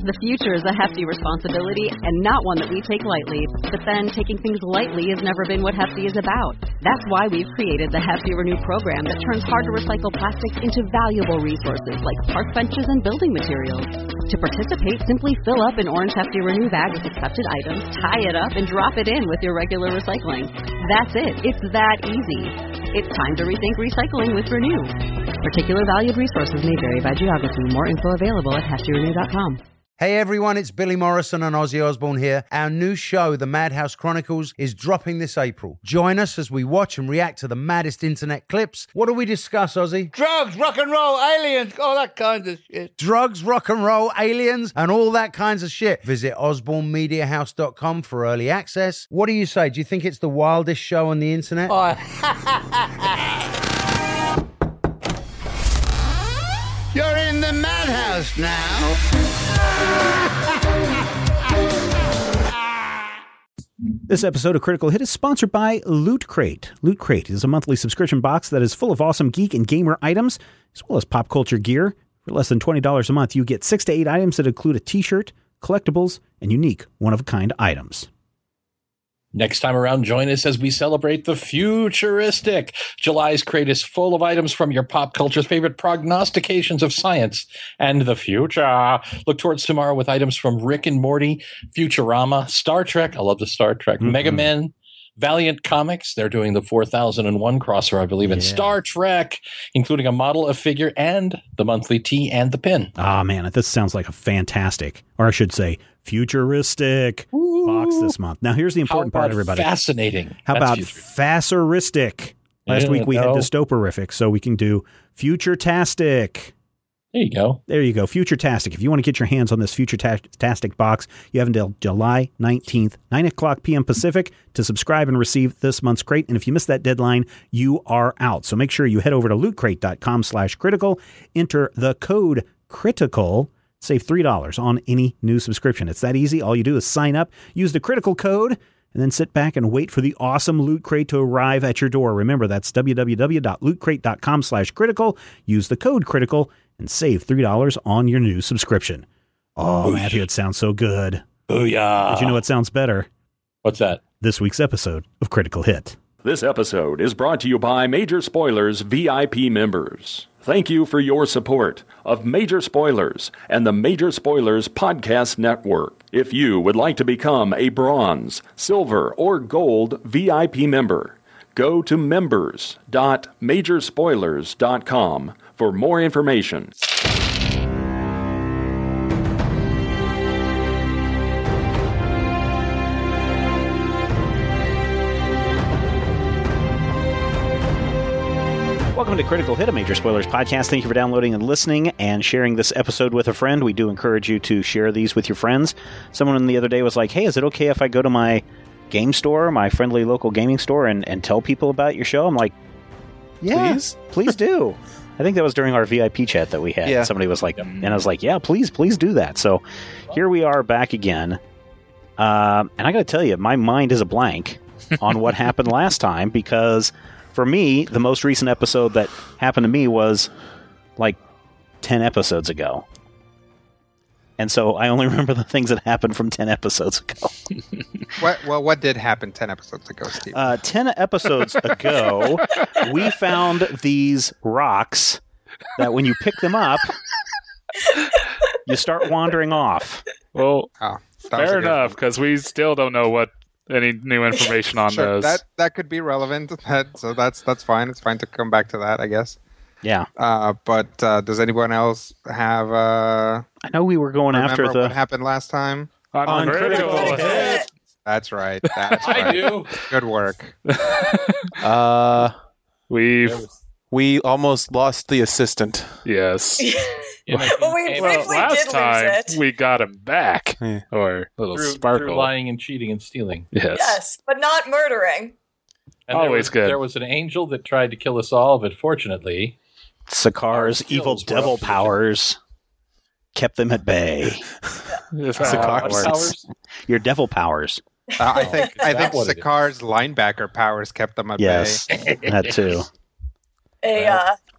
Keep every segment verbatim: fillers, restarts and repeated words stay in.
The future is a hefty responsibility and not one that we take lightly. But then, taking things lightly has never been what Hefty is about. That's why we've created the Hefty Renew program that turns hard-to-recycle plastics into valuable resources like park benches and building materials. To participate, simply fill up an orange Hefty Renew bag with accepted items, tie it up, and drop it in with your regular recycling. That's it. It's that easy. It's time to rethink recycling with Renew. Particular valued resources may vary by geography. More info available at hefty renew dot com. Hey everyone, it's Billy Morrison and Ozzy Osbourne here. Our new show, The Madhouse Chronicles, is dropping this April. Join us as we watch and react to the maddest internet clips. What do we discuss, Ozzy? Drugs, rock and roll, aliens, all that kind of shit. Drugs, rock and roll, aliens, and all that kinds of shit. Visit osborne media house dot com for early access. What do you say? Do you think it's the wildest show on the internet? Oh. You're in the madhouse now. This episode of Critical Hit is sponsored by Loot Crate. Loot Crate is a monthly subscription box that is full of awesome geek and gamer items, as well as pop culture gear. For less than twenty dollars a month, you get six to eight items that include a t-shirt, collectibles, and unique one-of-a-kind items. Next time around, join us as we celebrate the futuristic. July's crate is full of items from your pop culture's favorite prognostications of science and the future. Look towards tomorrow with items from Rick and Morty, Futurama, Star Trek. I love the Star Trek. Mm-hmm. Mega Men, Valiant Comics. They're doing the four thousand one crossover, I believe, in yeah. Star Trek, including a model, a figure, and the monthly tee and the pin. Ah, oh, man, this sounds like a fantastic, or I should say, futuristic Ooh. box this month. Now, here's the important part, everybody. Fascinating. How That's about fasseristic? Last yeah, week we no. had dystoporific, so we can do futuretastic. There you go. There you go. Futuretastic. If you want to get your hands on this Futuretastic box, you have until July nineteenth, nine o'clock p.m. Pacific, to subscribe and receive this month's crate. And if you miss that deadline, you are out. So make sure you head over to loot crate dot com slash critical, enter the code CRITICAL, save three dollars on any new subscription. It's that easy. All you do is sign up, use the critical code, and then sit back and wait for the awesome Loot Crate to arrive at your door. Remember, that's w w w dot loot crate dot com slash critical. Use the code CRITICAL and save three dollars on your new subscription. Oh, Boosh. Matthew, it sounds so good. Booyah. But you know what sounds better? What's that? This week's episode of Critical Hit. This episode is brought to you by Major Spoilers V I P members. Thank you for your support of Major Spoilers and the Major Spoilers Podcast Network. If you would like to become a bronze, silver, or gold V I P member, go to members dot major spoilers dot com for more information. Welcome to Critical Hit, a Major Spoilers podcast. Thank you for downloading and listening and sharing this episode with a friend. We do encourage you to share these with your friends. Someone the other day was like, hey, is it okay if I go to my game store, my friendly local gaming store, and, and tell people about your show? I'm like, yeah, please, please do. I think that was during our V I P chat that we had. Yeah. Somebody was like, and I was like, yeah, please, please do that. So here we are back again. Uh, and I got to tell you, my mind is a blank on what happened last time, because for me, the most recent episode that happened to me was like ten episodes ago. And so I only remember the things that happened from ten episodes ago. What, well, what did happen ten episodes ago, Steve? Uh, ten episodes ago, we found these rocks that when you pick them up, you start wandering off. Well, oh, fair enough, because we still don't know what any new information on sure, those. That that could be relevant. That, so that's that's fine. It's fine to come back to that, I guess. Yeah. Uh, but uh, does anyone else have? Uh, I know we were going after the what happened last time. On Critical Hit. That's right. That's I right. do. Good work. uh, We've we almost lost the assistant. Yes. Yeah, well, we well, briefly last did time lose it. we got him back, Yeah. or a little Through, sparkle. through lying and cheating and stealing. Yes. Yes, but not murdering. And Always there was, good. There was an angel that tried to kill us all, but fortunately, Sakar's evil skills were devil up to the powers kept them at bay. Yes, Uh, Sakar's what powers? Your devil powers. Uh, I think I Is think that what it is? Sakar's linebacker powers kept them at Yes, bay. that too. A uh,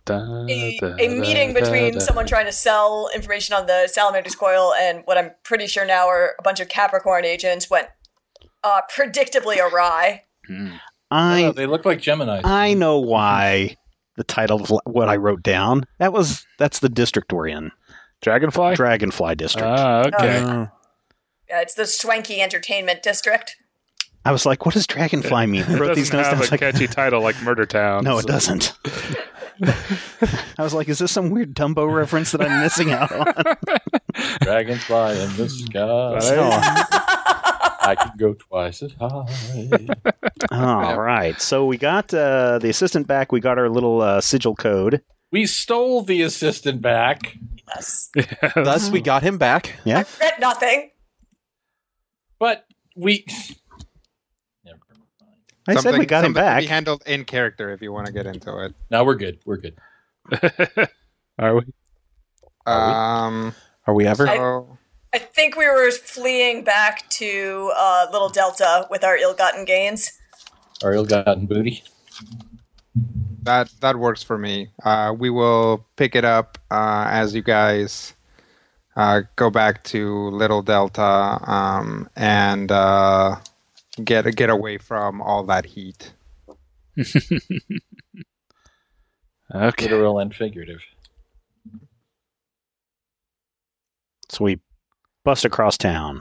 a, a meeting between someone trying to sell information on the Salamander's Coil and what I'm pretty sure now are a bunch of Capricorn agents went uh, predictably awry. I Oh, they look like Geminis. I know why the title of what I wrote down. That was that's the district we're in. Dragonfly? Dragonfly district. Ah, okay. Uh, yeah, it's the Swanky Entertainment District. I was like, what does Dragonfly mean? I It wrote these doesn't notes down. have I a was like, catchy title like Murder Town. no, it so- doesn't. I was like, is this some weird Dumbo reference that I'm missing out on? Dragonfly in the sky. I can go twice as high. All right. So we got uh, the assistant back. We got our little uh, sigil code. We stole the assistant back. Yes. Thus, we got him back. I regret nothing. But we... Never mind. I said we got him something to back. be handled in character if you want to get into it. No, we're good. We're good. Are we? Um, Are we ever? so, I think we were fleeing back to uh, Little Delta with our ill-gotten gains. Our ill-gotten booty. that that works for me. Uh, we will pick it up uh, as you guys uh, go back to Little Delta um, and uh, get get away from all that heat. Okay. Literal and figurative. So we bust across town.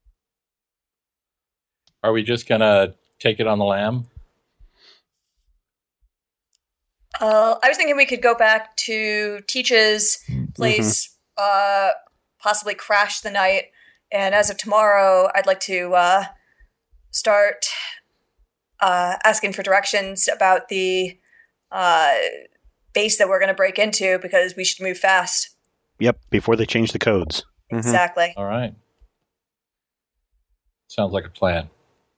Are we just going to take it on the lam? Uh, I was thinking we could go back to Teach's place, uh, possibly crash the night. And as of tomorrow, I'd like to uh, start uh, asking for directions about the uh, base that we're going to break into because we should move fast. Yep, before they change the codes. Exactly. All right. Sounds like a plan.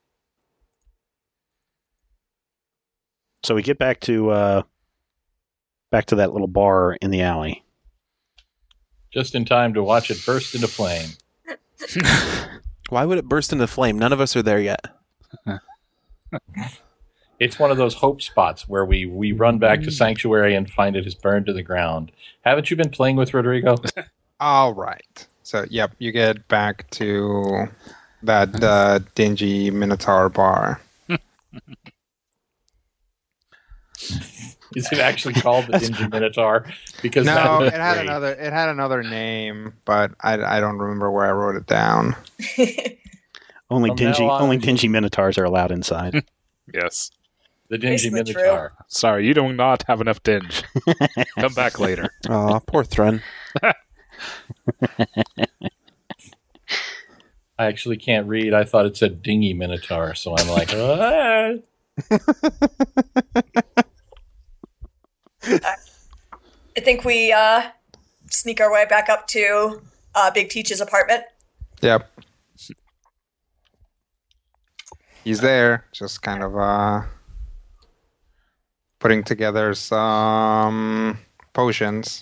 So we get back to uh, back to that little bar in the alley. Just in time to watch it burst into flame. Why would it burst into flame? None of us are there yet. It's one of those hope spots where we, we run back to Sanctuary and find it is burned to the ground. Haven't you been playing with Rodrigo? All right. So, yep, you get back to that uh, dingy Minotaur bar. Is it actually called the Dingy Minotaur? Because No, that it had another. It had another name, but I, I don't remember where I wrote it down. Only From dingy, now on- only dingy minotaurs are allowed inside. Yes. The Dingy Basically true. Minotaur. Sorry, you do not have enough dinge. Come back later. Aw, poor Thrun. I actually can't read. I thought it said Dingy Minotaur, so I'm like, ah. I think we uh, sneak our way back up to uh, Big Teach's apartment. Yep. He's there, just kind of uh, putting together some potions.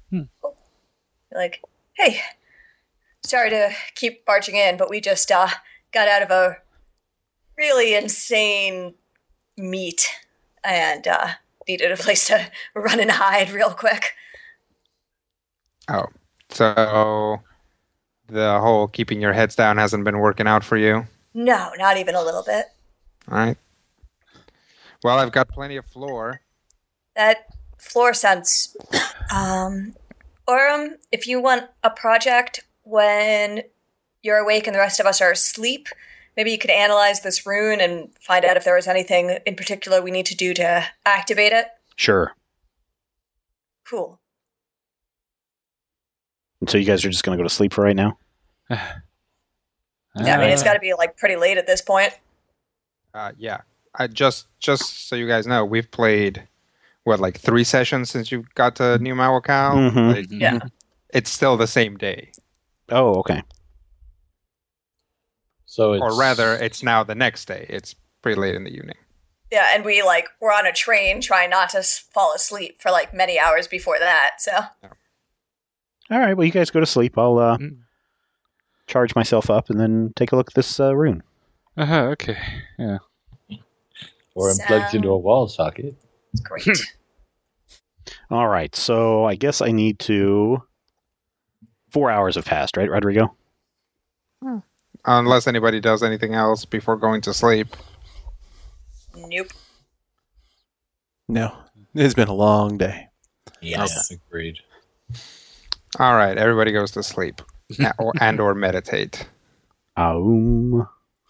Like, hey, sorry to keep barging in, but we just uh, got out of a really insane meet and uh, needed a place to run and hide real quick. Oh, so the whole keeping your heads down hasn't been working out for you? No, not even a little bit. All right. Well, I've got plenty of floor. That floor sounds... Um, Orem, if you want a project when you're awake and the rest of us are asleep, maybe you could analyze this rune and find out if there was anything in particular we need to do to activate it. Sure. Cool. And so you guys are just going to go to sleep for right now? Yeah, I mean, it's got to be like pretty late at this point. Uh, yeah. I just just so you guys know, we've played what like three sessions since you got to New Mawakao. Mhm. Like, Yeah. it's still the same day, Oh, okay. So it's, or rather, it's now the next day. It's pretty late in the evening. Yeah, and we like were on a train trying not to s- fall asleep for like many hours before that. So All right, well, you guys go to sleep. I'll uh, Mm. charge myself up and then take a look at this uh, rune. Uh-huh, okay. Yeah. or I'm plugged into a wall socket. it's great. All right, so I guess I need to... Four hours have passed, right, Rodrigo? Hmm. Unless anybody does anything else before going to sleep. Nope. No. It's been a long day. Yes, okay. Agreed. All right, everybody goes to sleep or, and or meditate. Um.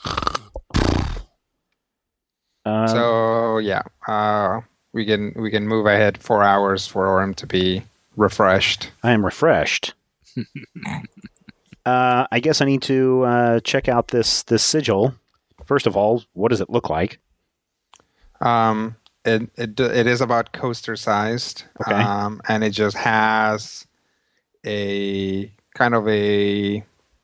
Uh, so yeah, uh, we can we can move ahead four hours for Orem to be refreshed. I am refreshed. uh, I guess I need to uh, check out this this sigil. First of all, what does it look like? Um, it it it is about coaster sized. Okay. Um, and it just has a kind of a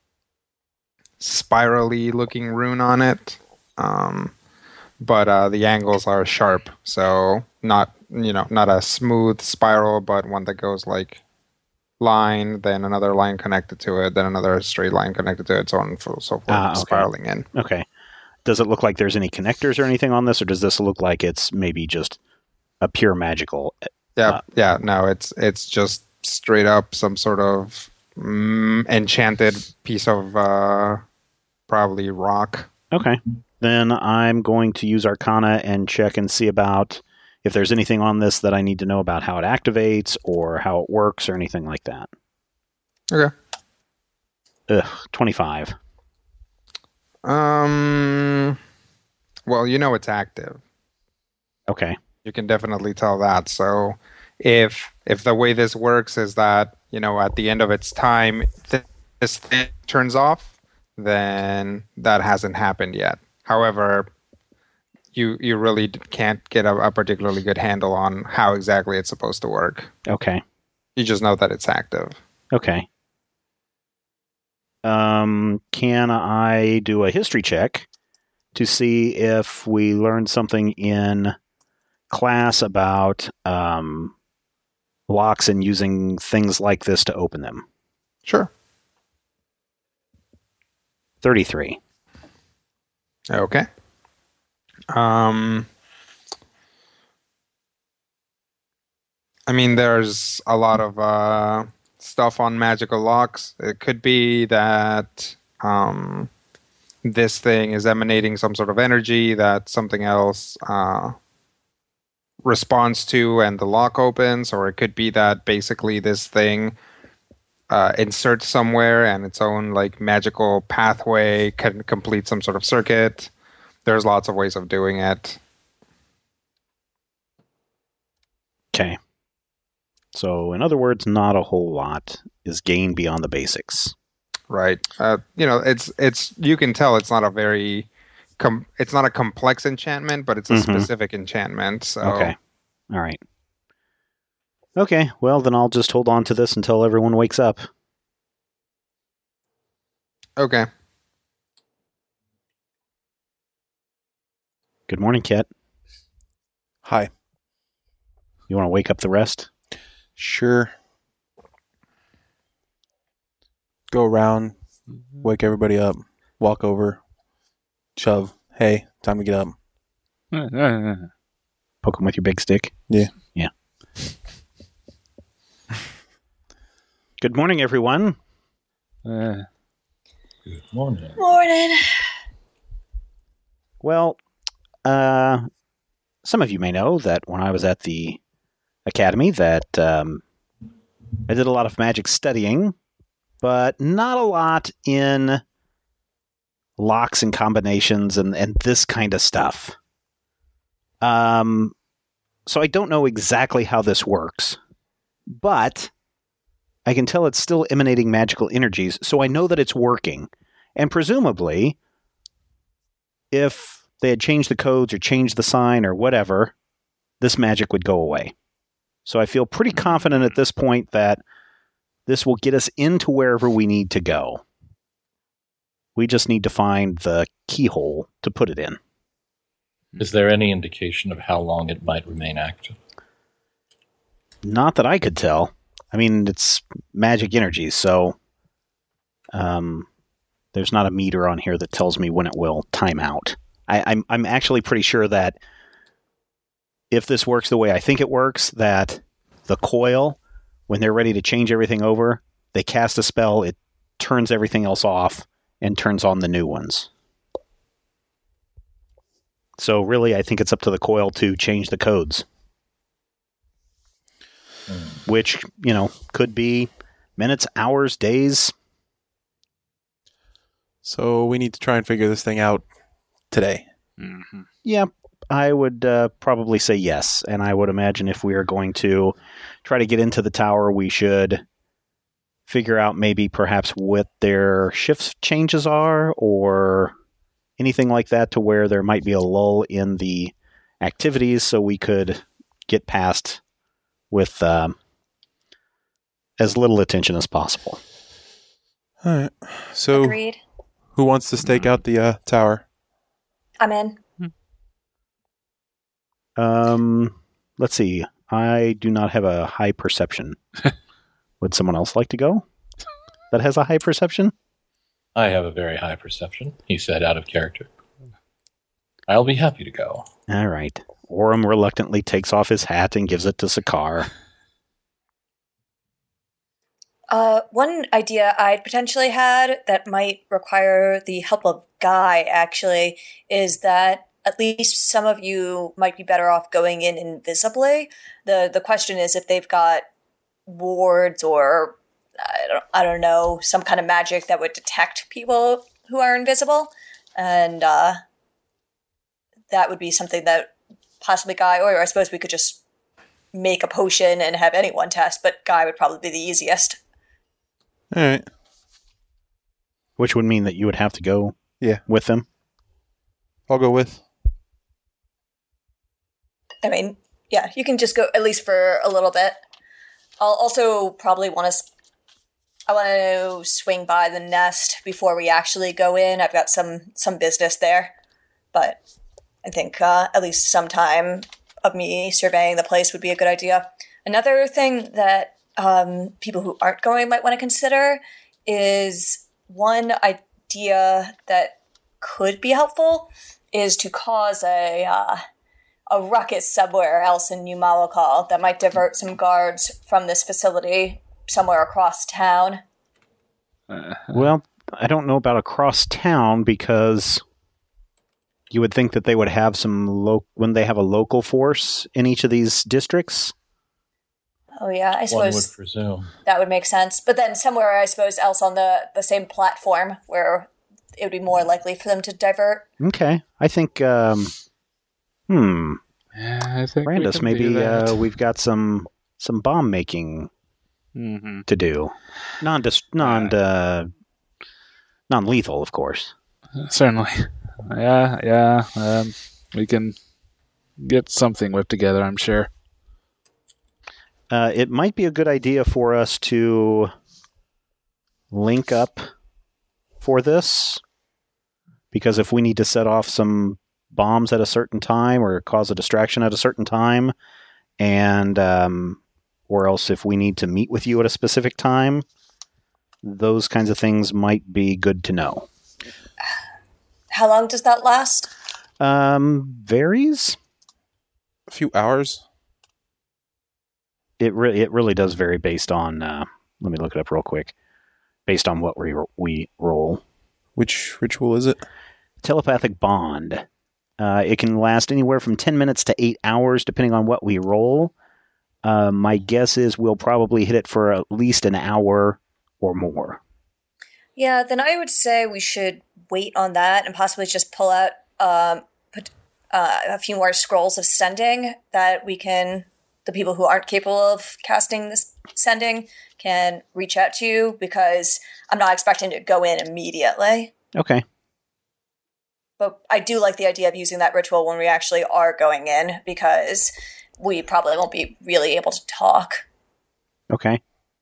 spirally looking rune on it. Um, but uh, the angles are sharp, so not you know not a smooth spiral, but one that goes like line, then another line connected to it, then another straight line connected to it, so on and so forth, ah, okay. spiraling in. Okay. Does it look like there's any connectors or anything on this, or does this look like it's maybe just a pure magical? Yeah, uh, yeah. No, it's it's just straight up some sort of mm, enchanted piece of uh, probably rock. Okay. Then I'm going to use Arcana and check and see about if there's anything on this that I need to know about how it activates or how it works or anything like that. Okay. Ugh, twenty-five. Um. Well, you know it's active. Okay. You can definitely tell that. So, if if the way this works is that you know at the end of its time th- this thing turns off, then that hasn't happened yet. However, you you really can't get a, a particularly good handle on how exactly it's supposed to work. Okay. You just know that it's active. Okay. Um, can I do a history check to see if we learned something in class about um, locks and using things like this to open them? Sure. thirty-three. Okay. Um, I mean, there's a lot of uh, stuff on magical locks. It could be that um, this thing is emanating some sort of energy that something else uh, responds to and the lock opens, or it could be that basically this thing uh, inserts somewhere and its own like magical pathway can complete some sort of circuit. There's lots of ways of doing it. Okay. So, in other words, not a whole lot is gained beyond the basics. Right. Uh, you know, it's it's you can tell it's not a very com- it's not a complex enchantment, but it's a mm-hmm. specific enchantment. So. Okay. All right. Okay. Well, then I'll just hold on to this until everyone wakes up. Okay. Good morning, Ket. Hi. You want to wake up the rest? Sure. Go around, wake everybody up, walk over, shove. Hey, time to get up. Poke them with your big stick? Yeah. Yeah. Good morning, everyone. Uh, good morning. Morning. Well, uh, some of you may know that when I was at the academy that um, I did a lot of magic studying, but not a lot in locks and combinations and, and this kind of stuff. Um, so I don't know exactly how this works, but I can tell it's still emanating magical energies, so I know that it's working. And presumably, if they had changed the codes or changed the sign or whatever, this magic would go away. So I feel pretty confident at this point that this will get us into wherever we need to go. We just need to find the keyhole to put it in. Is there any indication of how long it might remain active? Not that I could tell. I mean, it's magic energy, so um, there's not a meter on here that tells me when it will time out. I, I'm I'm actually pretty sure that if this works the way I think it works, that the coil, when they're ready to change everything over, they cast a spell, it turns everything else off, and turns on the new ones. So really, I think it's up to the coil to change the codes. Mm. Which, you know, could be minutes, hours, days. So we need to try and figure this thing out today. Mm-hmm. Yeah, I would uh, probably say yes. And I would imagine if we are going to try to get into the tower, we should figure out maybe perhaps what their shift changes are or anything like that to where there might be a lull in the activities so we could get past with um, as little attention as possible. All right. So Agreed. Who wants to stake out the uh, tower? I'm in. Um, let's see. I do not have a high perception. Would someone else like to go that has a high perception? I have a very high perception, he said out of character. I'll be happy to go. All right. Orem reluctantly takes off his hat and gives it to Sakar. Uh, one idea I'd potentially had that might require the help of Guy, actually, is that at least some of you might be better off going in invisibly. The the question is if they've got wards or, I don't, I don't know, some kind of magic that would detect people who are invisible. And uh, that would be something that possibly Guy, or I suppose we could just make a potion and have anyone test, but Guy would probably be the easiest. All right. Which would mean that you would have to go yeah. with them? I'll go with. I mean, yeah, you can just go at least for a little bit. I'll also probably want to... I want to swing by the nest before we actually go in. I've got some, some business there. But I think uh, at least some time of me surveying the place would be a good idea. Another thing that um, people who aren't going might want to consider is one idea that could be helpful is to cause a uh, a ruckus somewhere else in New Malakal that might divert some guards from this facility somewhere across town. Well, I don't know about across town because you would think that they would have some lo- when they have a local force in each of these districts. Oh yeah, I suppose One would presume that would make sense. But then somewhere, I suppose, else on the, the same platform where it would be more likely for them to divert. Okay, I think. Um, hmm. Yeah, I think Brandis, we can maybe do that. uh, we've got some some bomb making mm-hmm. to do. Non non uh, non lethal, of course. Certainly. Yeah, yeah. Um, we can get something whipped together, I'm sure. Uh, it might be a good idea for us to link up for this, because if we need to set off some bombs at a certain time or cause a distraction at a certain time, and um, or else if we need to meet with you at a specific time, those kinds of things might be good to know. How long does that last? Um, varies. A few hours. It really, it really does vary based on. Uh, let me look it up real quick. Based on what we we roll. Which ritual is it? Telepathic bond. Uh, it can last anywhere from ten minutes to eight hours, depending on what we roll. Uh, my guess is we'll probably hit it for at least an hour or more. Yeah, then I would say we should wait on that and possibly just pull out um, put, uh, a few more scrolls of sending that we can. The people who aren't capable of casting this sending can reach out to you, because I'm not expecting to go in immediately. Okay. But I do like the idea of using that ritual when we actually are going in, because we probably won't be really able to talk. Okay.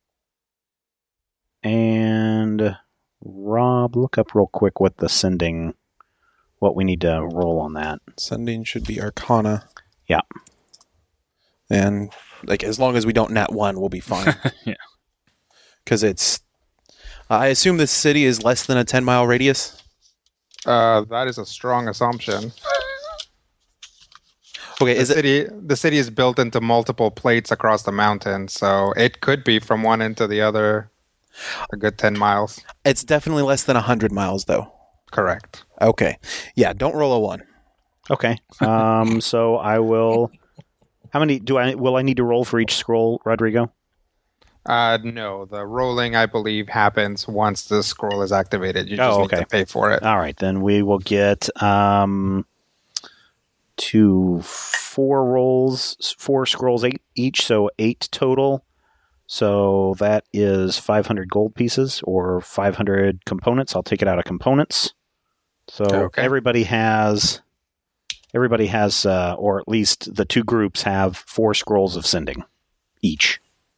And Rob, look up real quick what the sending, what we need to roll on that. Sending should be Arcana. Yeah. And like as long as we don't nat one, we'll be fine. Yeah. Because it's, uh, I assume this city is less than a ten mile radius. Uh, that is a strong assumption. Okay, the is it city the city is built into multiple plates across the mountain, so it could be from one end to the other a good ten miles. It's definitely less than one hundred miles, though. Correct. Okay. Yeah, don't roll a one. Okay. Um, so I will. How many do I will I need to roll for each scroll, Rodrigo? Uh, no, the rolling, I believe, happens once the scroll is activated. You Oh, just okay. need to pay for it. All right, then we will get um, two, four rolls, four scrolls, eight each, so eight total. So that is five hundred gold pieces or five hundred components. I'll take it out of components. So Okay. everybody has, everybody has, uh, or at least the two groups have four scrolls of sending each.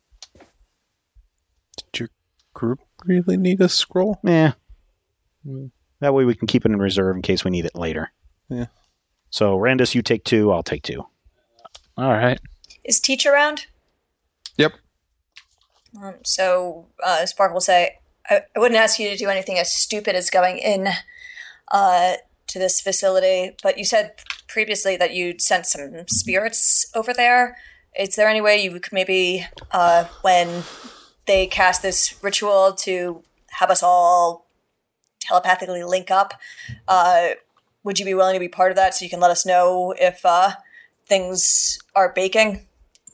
Did your group really need a scroll? Yeah. That way we can keep it in reserve in case we need it later. Yeah. So, Randus, you take two, I'll take two. All right. Is Teach around? Yep. Um, so uh, Spark will say, I, I wouldn't ask you to do anything as stupid as going in uh, to this facility, but you said previously that you'd sent some spirits over there. Is there any way you could maybe, uh, when they cast this ritual, to have us all telepathically link up, uh, would you be willing to be part of that so you can let us know if uh, things are baking?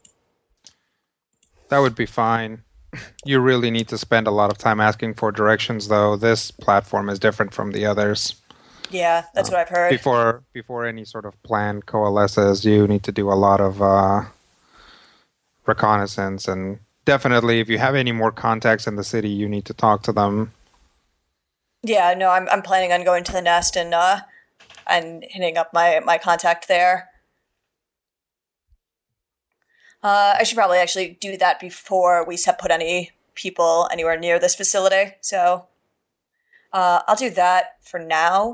That would be fine. You really need to spend a lot of time asking for directions, though. This platform is different from the others. Yeah, that's Uh, what I've heard. Before before any sort of plan coalesces, you need to do a lot of uh, reconnaissance, and definitely, if you have any more contacts in the city, you need to talk to them. Yeah, no, I'm I'm planning on going to the nest and uh and hitting up my, my contact there. Uh, I should probably actually do that before we set put any people anywhere near this facility. So uh, I'll do that for now.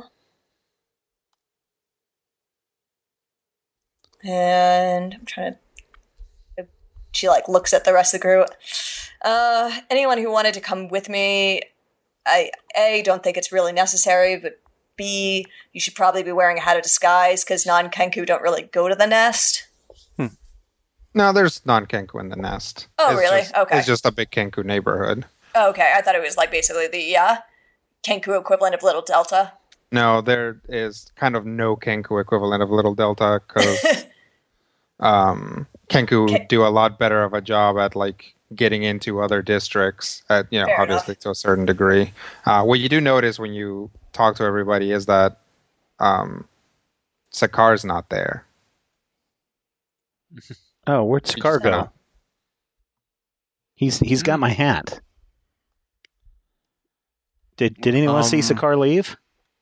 And I'm trying to. She like looks at the rest of the group. Uh, anyone who wanted to come with me, I A, don't think it's really necessary, but B, you should probably be wearing a hat of disguise because non-Kenku don't really go to the nest. No, there's non-Kenku in the nest. Oh, It's really? just- Okay. It's just a big Kenku neighborhood. Oh, okay, I thought it was like basically the uh, Kenku equivalent of Little Delta. No, there is kind of no Kenku equivalent of Little Delta because um, Kenku Okay. do a lot better of a job at like getting into other districts. At you know, Fair obviously to a certain degree. Uh, what you do notice when you talk to everybody is that um, Sakar's not there. Oh, where'd just Sakar go? kinda- He's he's got my hat. Did did anyone see Um, Sakar leave?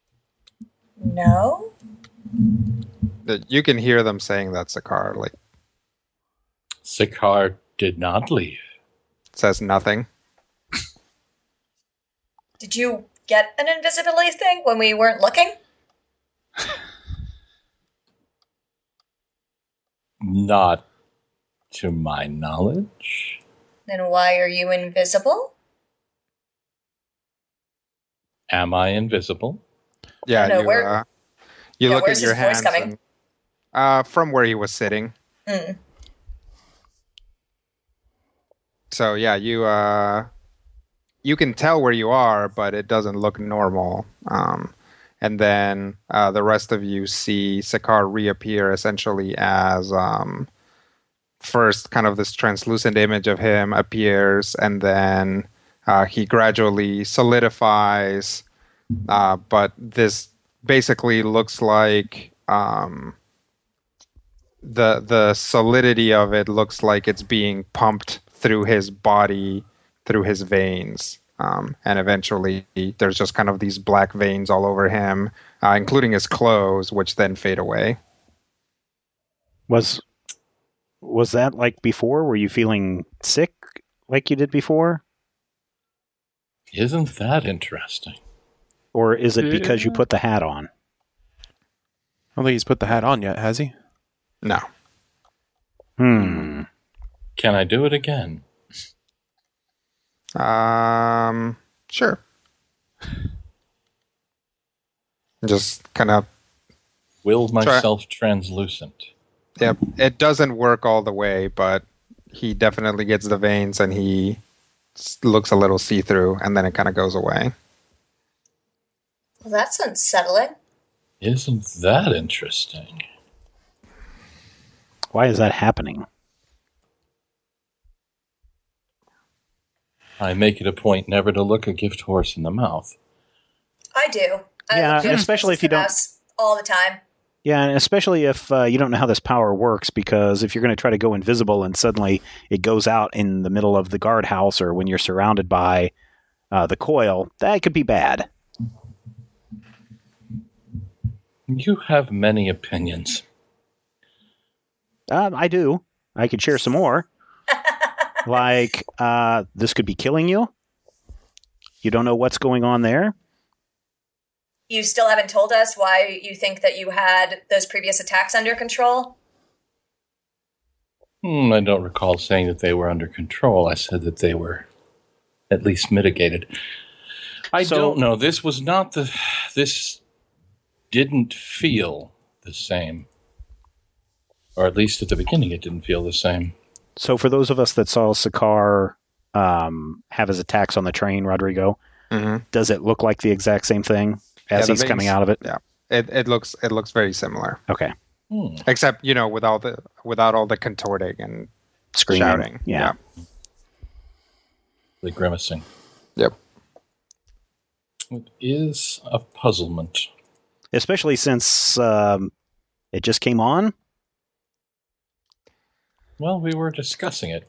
No? That you can hear them saying that Sakar like Sakar did not leave. says nothing. Did you get an invisibility thing when we weren't looking? Not to my knowledge. Then why are you invisible? Am I invisible? Yeah, No, you where- uh, you yeah, look where's at your his voice hands coming? and, uh, from where he was sitting. Mm. So yeah, you uh, you can tell where you are, but it doesn't look normal. Um, and then uh, the rest of you see Sakar reappear essentially as um, first kind of this translucent image of him appears, and then uh, he gradually solidifies. Uh, but this basically looks like um, the the solidity of it looks like it's being pumped through his body, through his veins. Um, and eventually there's just kind of these black veins all over him, uh, including his clothes, which then fade away. Was was that like before? Were you feeling sick like you did before? Isn't that interesting? Or is it because you put the hat on? I don't think he's put the hat on yet, has he? No. Hmm. Can I do it again? Um, sure. Just kind of Will myself translucent. Yep. It doesn't work all the way, but he definitely gets the veins and he s- looks a little see-through, and then it kind of goes away. Well, that's unsettling. Isn't that interesting? Why is that happening? I make it a point never to look a gift horse in the mouth. I do. I Yeah, look good especially if you in the don't- mouse all the time. Yeah, and especially if uh, you don't know how this power works, because if you're going to try to go invisible and suddenly it goes out in the middle of the guardhouse or when you're surrounded by uh, the coil, that could be bad. You have many opinions. Um, I do. I could share some more. Like, uh, this could be killing you. You don't know what's going on there. You still haven't told us why you think that you had those previous attacks under control? Hmm, I don't recall saying that they were under control. I said that they were at least mitigated. I So- don't know. This was not the... This didn't feel the same. Or at least at the beginning it didn't feel the same. So for those of us that saw Sakaar um, have his attacks on the train, Rodrigo, Mm-hmm. does it look like the exact same thing as Yeah, the he's veins- coming out of it? Yeah. It it looks it looks very similar. Okay. Hmm. Except, you know, without the without all the contorting and Screaming. shouting. Yeah. The grimacing. Yep. It is a puzzlement. Especially since um, it just came on. Well, we were discussing it.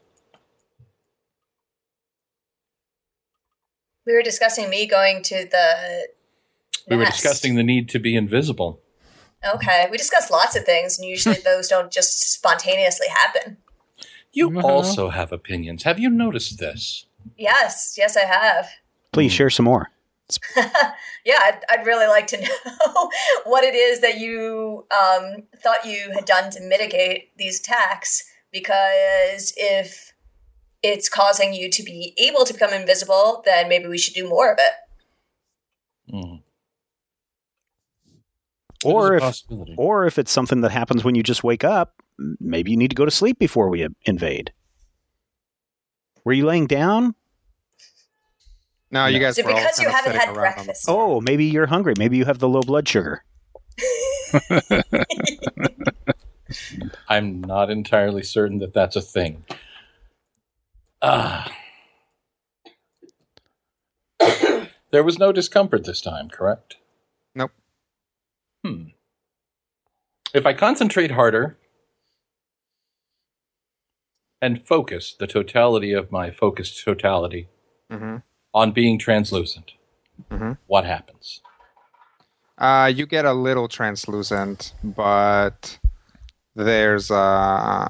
We were discussing me going to the We were nest. discussing the need to be invisible. Okay, we discussed lots of things, and usually those don't just spontaneously happen. You also have opinions. Have you noticed this? Yes, yes, I have. Please share some more. Yeah, I'd, I'd really like to know what it is that you um, thought you had done to mitigate these attacks, because if it's causing you to be able to become invisible, then maybe we should do more of it. Mm. Or It is a if, possibility. or if it's something that happens when you just wake up, maybe you need to go to sleep before we invade. Were you laying down? No, you guys Is it were all because you kind of haven't sitting had around on the breakfast? floor. Oh, maybe you're hungry. Maybe you have the low blood sugar. I'm not entirely certain that that's a thing. Ah. There was no discomfort this time, correct? Nope. Hmm. If I concentrate harder and focus the totality of my focused totality Mm-hmm. on being translucent, Mm-hmm. what happens? Uh, you get a little translucent, but there's uh,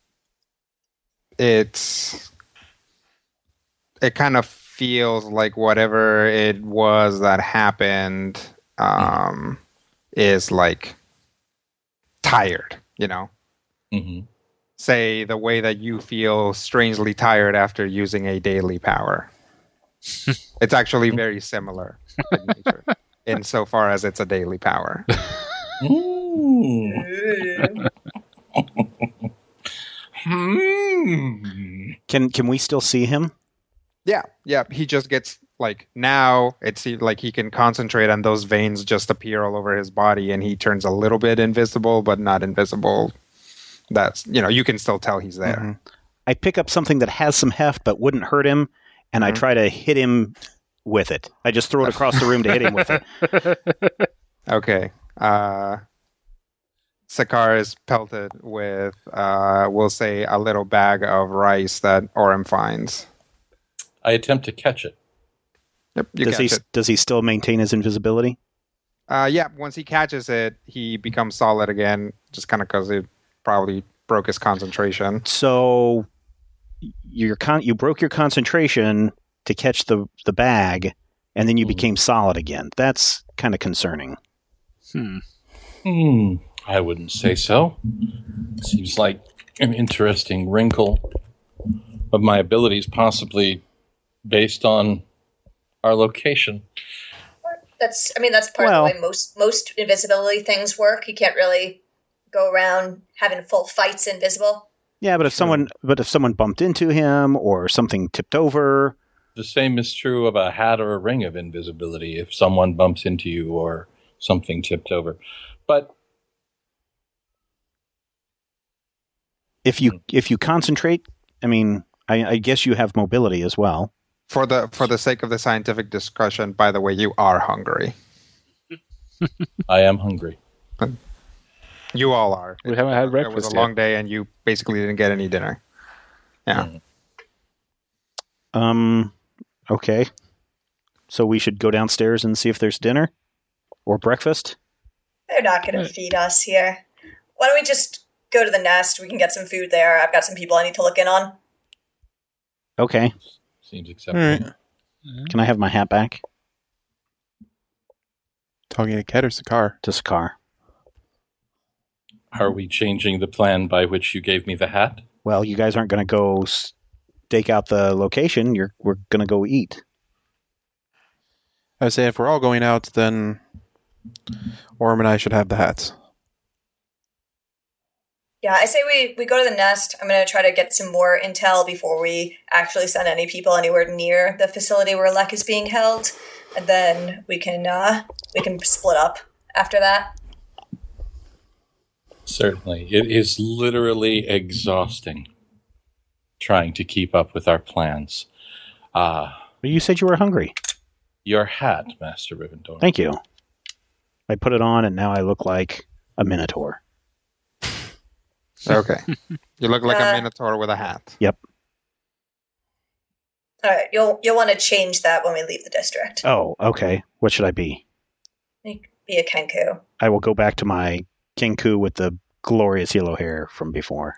it's it kind of feels like whatever it was that happened um, is like tired, you know. Mm-hmm. Say the way that you feel strangely tired after using a daily power. It's actually very similar in nature, insofar as it's a daily power. Mm. Hmm. Can can we still see him? Yeah, yeah. He just gets like now it's like he can concentrate and those veins just appear all over his body, and he turns a little bit invisible, but not invisible. That's, you know, you can still tell he's there. Mhm. I pick up something that has some heft but wouldn't hurt him, and I Mhm. try to hit him with it. I just throw it across the room to hit him with it. Okay. Uh, Sakaar is pelted with, uh, we'll say, a little bag of rice that Orem finds. I attempt to catch it. Yep, you Does he catch it. does he still maintain his invisibility? Uh, yeah, once he catches it, he becomes solid again, just kind of because it probably broke his concentration. So your con- you broke your concentration to catch the the bag, and then you Mhm. became solid again. That's kind of concerning. Hmm. Hmm. I wouldn't say so. Seems like an interesting wrinkle of my abilities, possibly based on our location. That's, I mean, that's part Well- of the way most most invisibility things work. You can't really go around having full fights invisible. Yeah, but if someone but if someone bumped into him or something tipped over. The same is true of a hat or a ring of invisibility if someone bumps into you or something tipped over. But if you if you concentrate, I mean, I, I guess you have mobility as well. For the for the sake of the scientific discussion, by the way, you are hungry. I am hungry. You all are. We haven't had breakfast It was a yet. long day, and you basically didn't get any dinner. Yeah. Mm. Um. Okay. So we should go downstairs and see if there's dinner or breakfast. They're not going to feed us here. Why don't we just go to the nest? We can get some food there. I've got some people I need to look in on. Okay. Seems acceptable. Right. Can I have my hat back? Talking to Ket or Sakar? To Sakar. Are we changing the plan by which you gave me the hat? Well, you guys aren't going to go stake out the location. You're we're going to go eat. I would say if we're all going out, then Orm and I should have the hats. Yeah, I say we, we go to the nest. I'm going to try to get some more intel before we actually send any people anywhere near the facility where Lek is being held. And then we can uh, we can split up after that. Certainly. It is literally exhausting trying to keep up with our plans. Uh, But you said you were hungry. your hat, Master Rivendor. Thank you. I put it on, and now I look like a minotaur. Okay. You look like Uh, a minotaur with a hat. Yep. All right, you'll you'll want to change that when we leave the district. Oh, okay. What should I be? You could be a Kenku. I will go back to my Kenku with the glorious yellow hair from before.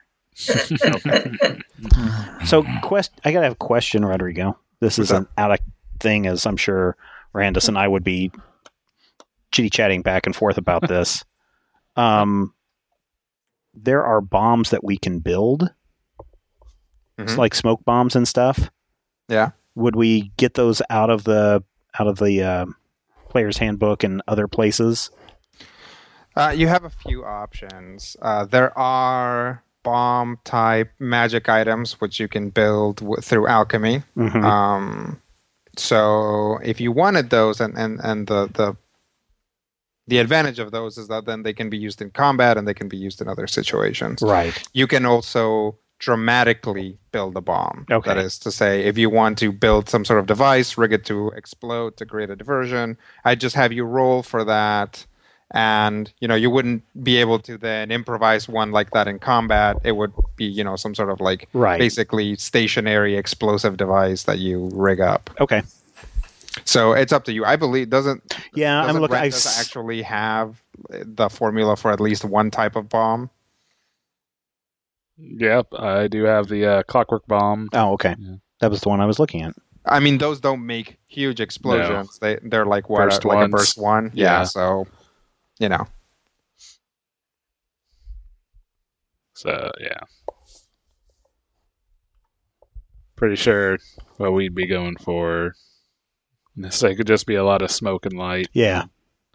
So, quest. I gotta have a question, Rodrigo. This is an out of thing, as I'm sure Randus and I would be chitty chatting back and forth about this. Um, there are bombs that we can build. It's Mhm. like smoke bombs and stuff. Yeah. Would we get those out of the out of the uh, player's handbook and other places? Uh, you have a few options. Uh, there are bomb type magic items which you can build w- through alchemy. Mhm. Um, so if you wanted those, and, and, and the, the the advantage of those is that then they can be used in combat and they can be used in other situations. Right. You can also dramatically build a bomb. Okay. That is to say, if you want to build some sort of device, rig it to explode to create a diversion, I just have you roll for that. And, you know, you wouldn't be able to then improvise one like that in combat. It would be, you know, some sort of like Right. basically stationary explosive device that you rig up. Okay. So it's up to you. I believe doesn't Yeah, I'm doesn't looking. I Randus s- actually have the formula for at least one type of bomb? Yep, I do have the uh, clockwork bomb. Oh, okay. Yeah. That was the one I was looking at. I mean, those don't make huge explosions. They they're like what, Burst a, like a ones. burst one. Yeah, Yeah. So you know, So yeah, pretty sure what we'd be going for. This could just be a lot of smoke and light. Yeah.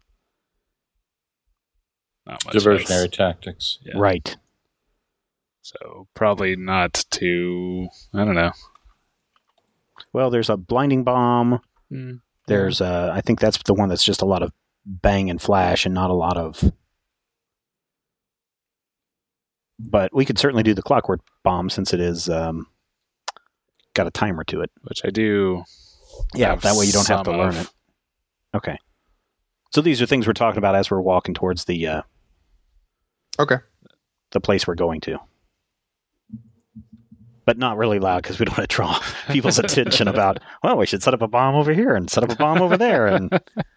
Not much Diversionary else. tactics. Yeah. Right. So probably not too. I don't know. Well, there's a blinding bomb. Mm. There's uh I think that's the one that's just a lot of bang and flash and not a lot of. But we could certainly do the clockwork bomb since it is um, got a timer to it. Which I do. Yeah, have that way you don't have to some learn of. it. Okay. So these are things we're talking about as we're walking towards the uh, okay. the place we're going to. But not really loud because we don't want to draw people's attention about, well, we should set up a bomb over here and set up a bomb over there. And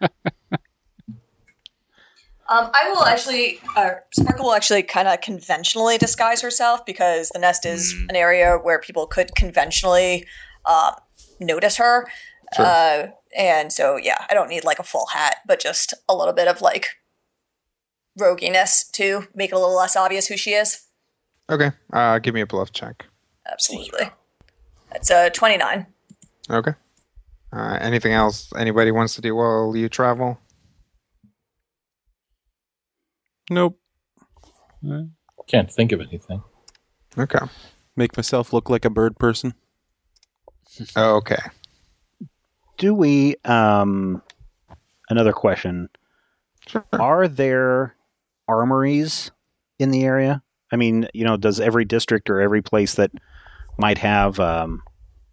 Um, I will actually, uh, Sparkle will actually kind of conventionally disguise herself because the nest is Mm. an area where people could conventionally uh, notice her. Sure. Uh, and so, yeah, I don't need like a full hat, but just a little bit of like roguiness to make it a little less obvious who she is. Okay. Uh, give me a bluff check. Absolutely. That's uh, twenty-nine. Okay. Uh, anything else anybody wants to do while you travel? Nope. Can't think of anything. Okay. Make myself look like a bird person. Okay. Do we, um, another question. Sure. Are there armories in the area? I mean, you know, does every district or every place that might have um,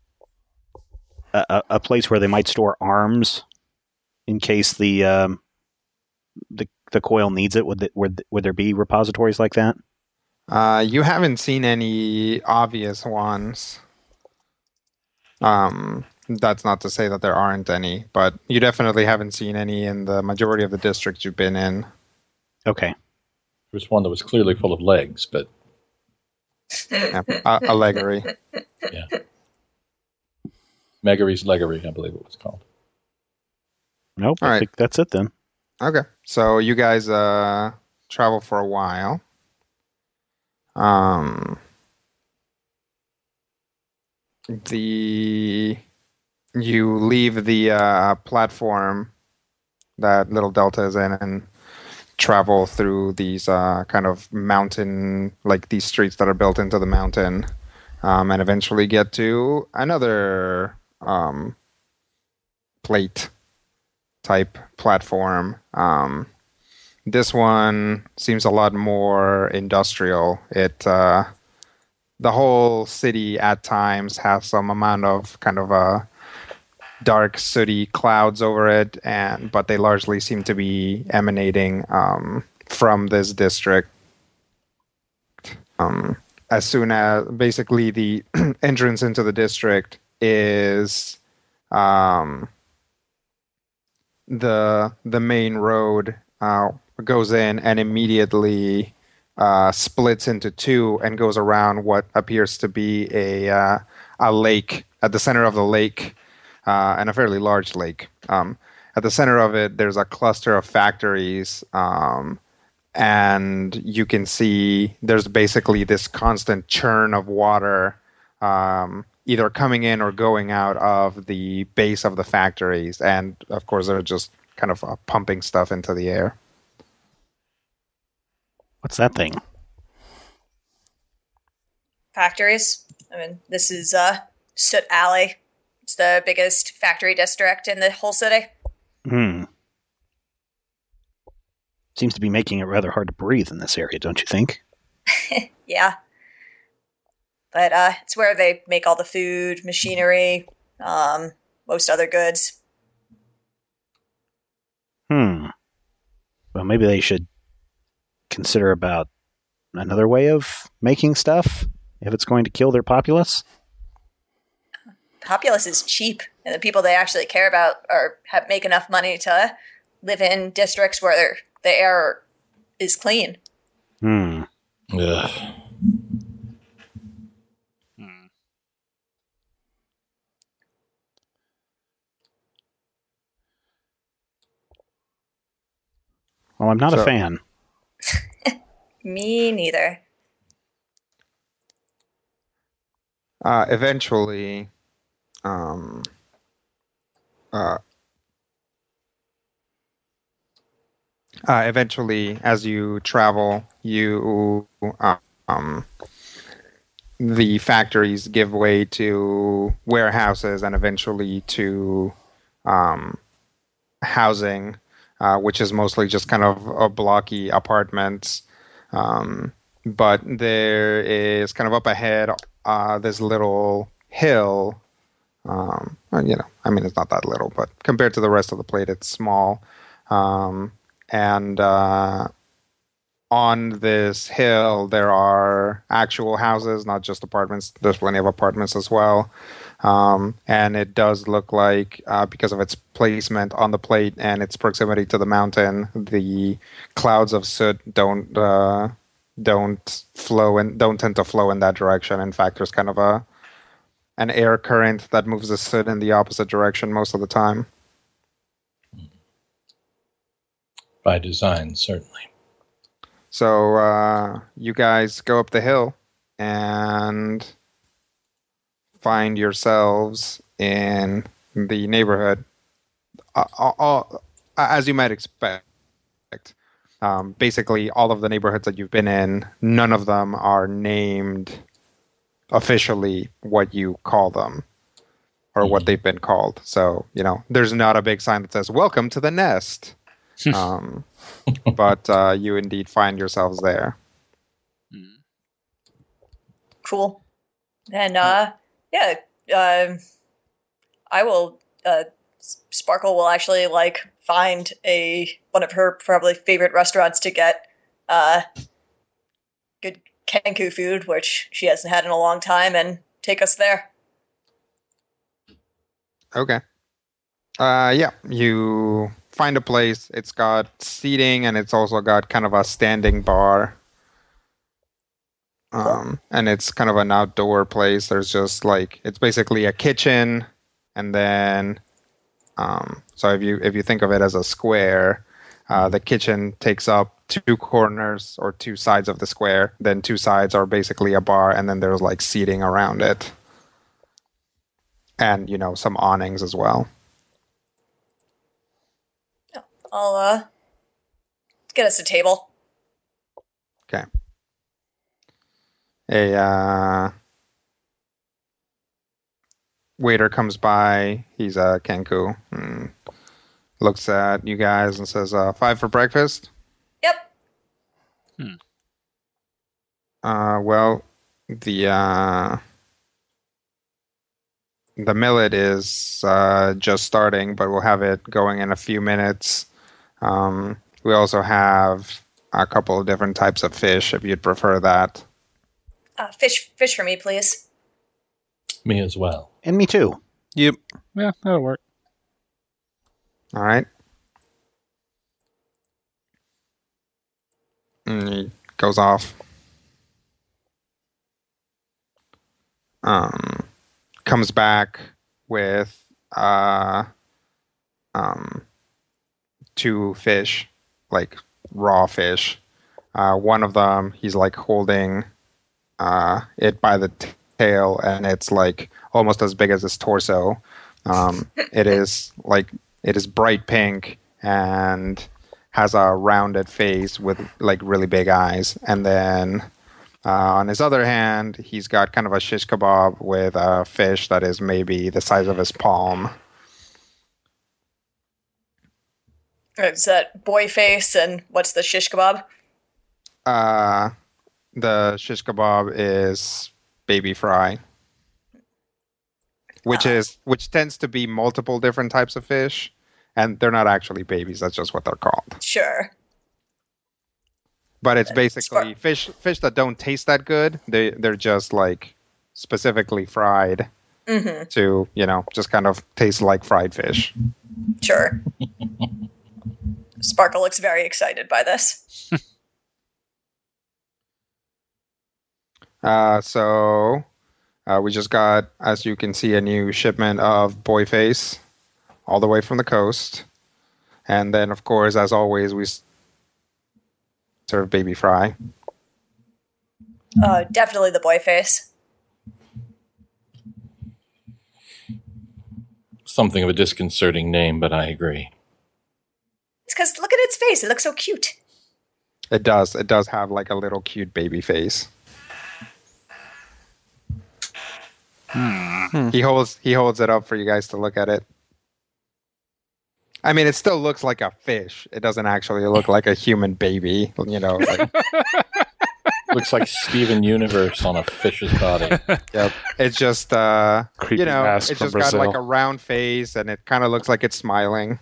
a, a place where they might store arms in case the um, the the coil needs it? Would, the, would would there be repositories like that? Uh, you haven't seen any obvious ones. Um, that's not to say that there aren't any, but you definitely haven't seen any in the majority of the districts you've been in. Okay. There was one that was clearly full of legs, but Yeah, a, a leggery. yeah. Megary's Leggery, I believe it was called. Nope. All I right. think that's it then. Okay, so you guys uh, travel for a while. Um, the you leave the uh, platform that Little Delta is in and travel through these uh, kind of mountain, like these streets that are built into the mountain, um, and eventually get to another um, plate type platform. Um, this one seems a lot more industrial. It uh, the whole city at times has some amount of kind of a dark, sooty clouds over it, and but they largely seem to be emanating um, from this district. Um, as soon as basically the entrance into the district is um, the the main road uh, goes in and immediately uh, splits into two and goes around what appears to be a uh, a lake. At the center of the lake, uh, and a fairly large lake. Um, at the center of it, there's a cluster of factories, um, and you can see there's basically this constant churn of water, um, either coming in or going out of the base of the factories. And of course, they're just kind of uh, pumping stuff into the air. What's that thing? Factories. I mean, this is uh, Soot Alley. It's the biggest factory district in the whole city. Hmm. Seems to be making it rather hard to breathe in this area, don't you think? Yeah. But uh, it's where they make all the food, machinery, um, most other goods. Hmm. Well, maybe they should consider about another way of making stuff if it's going to kill their populace. Populace is cheap, and the people they actually care about are have, make enough money to live in districts where the air is clean. Hmm. Ugh. Well, I'm not So- a fan. Me neither. Uh, eventually, um, uh, uh, eventually, as you travel, you uh, um, the factories give way to warehouses and eventually to um, housing, uh, which is mostly just kind of a blocky apartments. Um, but there is kind of up ahead uh, this little hill. Um, well, you know, I mean, it's not that little, but compared to the rest of the plate, it's small. Um, and uh, on this hill, there are actual houses, not just apartments. There's plenty of apartments as well. Um, and it does look like, uh, because of its placement on the plate and its proximity to the mountain, the clouds of soot don't uh, don't flow and don't tend to flow in that direction. In fact, there's kind of a an air current that moves the soot in the opposite direction most of the time. By design, certainly. So uh, you guys go up the hill and find yourselves in the neighborhood. Uh, uh, uh, as you might expect, um, basically all of the neighborhoods that you've been in, none of them are named officially what you call them or what they've been called. So, you know, there's not a big sign that says, welcome to the nest. um, but uh, you indeed find yourselves there. Cool. And, uh, yeah, uh, I will, uh, Sparkle will actually, like, find a one of her probably favorite restaurants to get uh, good Kenku food, which she hasn't had in a long time, and take us there. Okay. Uh, yeah, you find a place. It's got seating, and it's also got kind of a standing bar. Um, and it's kind of an outdoor place. There's just like, it's basically a kitchen, and then Um, so if you if you think of it as a square, uh, the kitchen takes up two corners or two sides of the square. Then two sides are basically a bar, and then there's like seating around it, and you know some awnings as well. I'll uh, get us a table. Okay. A uh, waiter comes by. He's a uh, Kenku. And looks at you guys and says, uh, five for breakfast? Yep. Hmm. Uh, well, the uh, the millet is uh, just starting, but we'll have it going in a few minutes. Um, we also have a couple of different types of fish, if you'd prefer that. Uh, fish, fish for me, please. Me as well. And me too. Yep. Yeah, that'll work. All right. And he goes off. Um, comes back with uh, um, two fish, like raw fish. Uh, one of them, he's like holding uh, it by the t- tail, and it's like almost as big as his torso. Um, it is like it is bright pink and has a rounded face with like really big eyes. And then uh, on his other hand, he's got kind of a shish kebab with a fish that is maybe the size of his palm. Is that boy face, and what's the shish kebab? Uh, the shish kebab is baby fry, which uh. is which tends to be multiple different types of fish, and they're not actually babies. That's just what they're called. Sure. But it's basically Spark- fish fish that don't taste that good. They they're just like specifically fried mm-hmm. to, you know, just kind of taste like fried fish. Sure. Sparkle looks very excited by this. uh, so uh, we just got, as you can see, a new shipment of boy face all the way from the coast. And then, of course, as always, we serve baby fry. Uh, definitely the boy face. Something of a disconcerting name, but I agree. It's because look at its face. It looks so cute. It does. It does have like a little cute baby face. Hmm. He holds he holds it up for you guys to look at it. I mean, it still looks like a fish. It doesn't actually look like a human baby, you know. Like. Looks like Steven Universe on a fish's body. Yep. It's just, uh, Creepy you know, mask it's from just Brazil. got like a round face, and it kind of looks like it's smiling.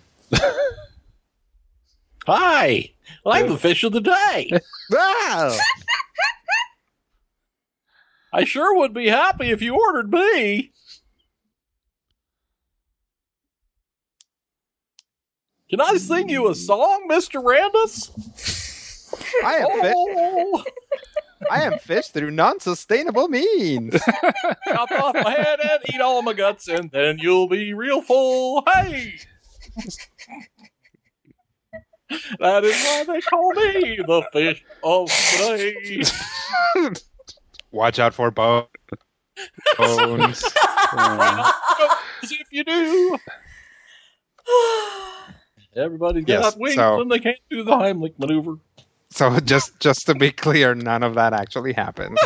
Hi, I'm the fish of the day. Wow. I sure would be happy if you ordered me. Can I sing you a song, Mister Randus? I am oh. fish. I am fish through non-sustainable means. Chop off my head and eat all my guts, and then you'll be real full. Hey! That is why they call me the fish of the day. Watch out for bo- bones. As if you do. Everybody get Yes, out wings so- when they can't do the Heimlich maneuver. So just just to be clear, none of that actually happened.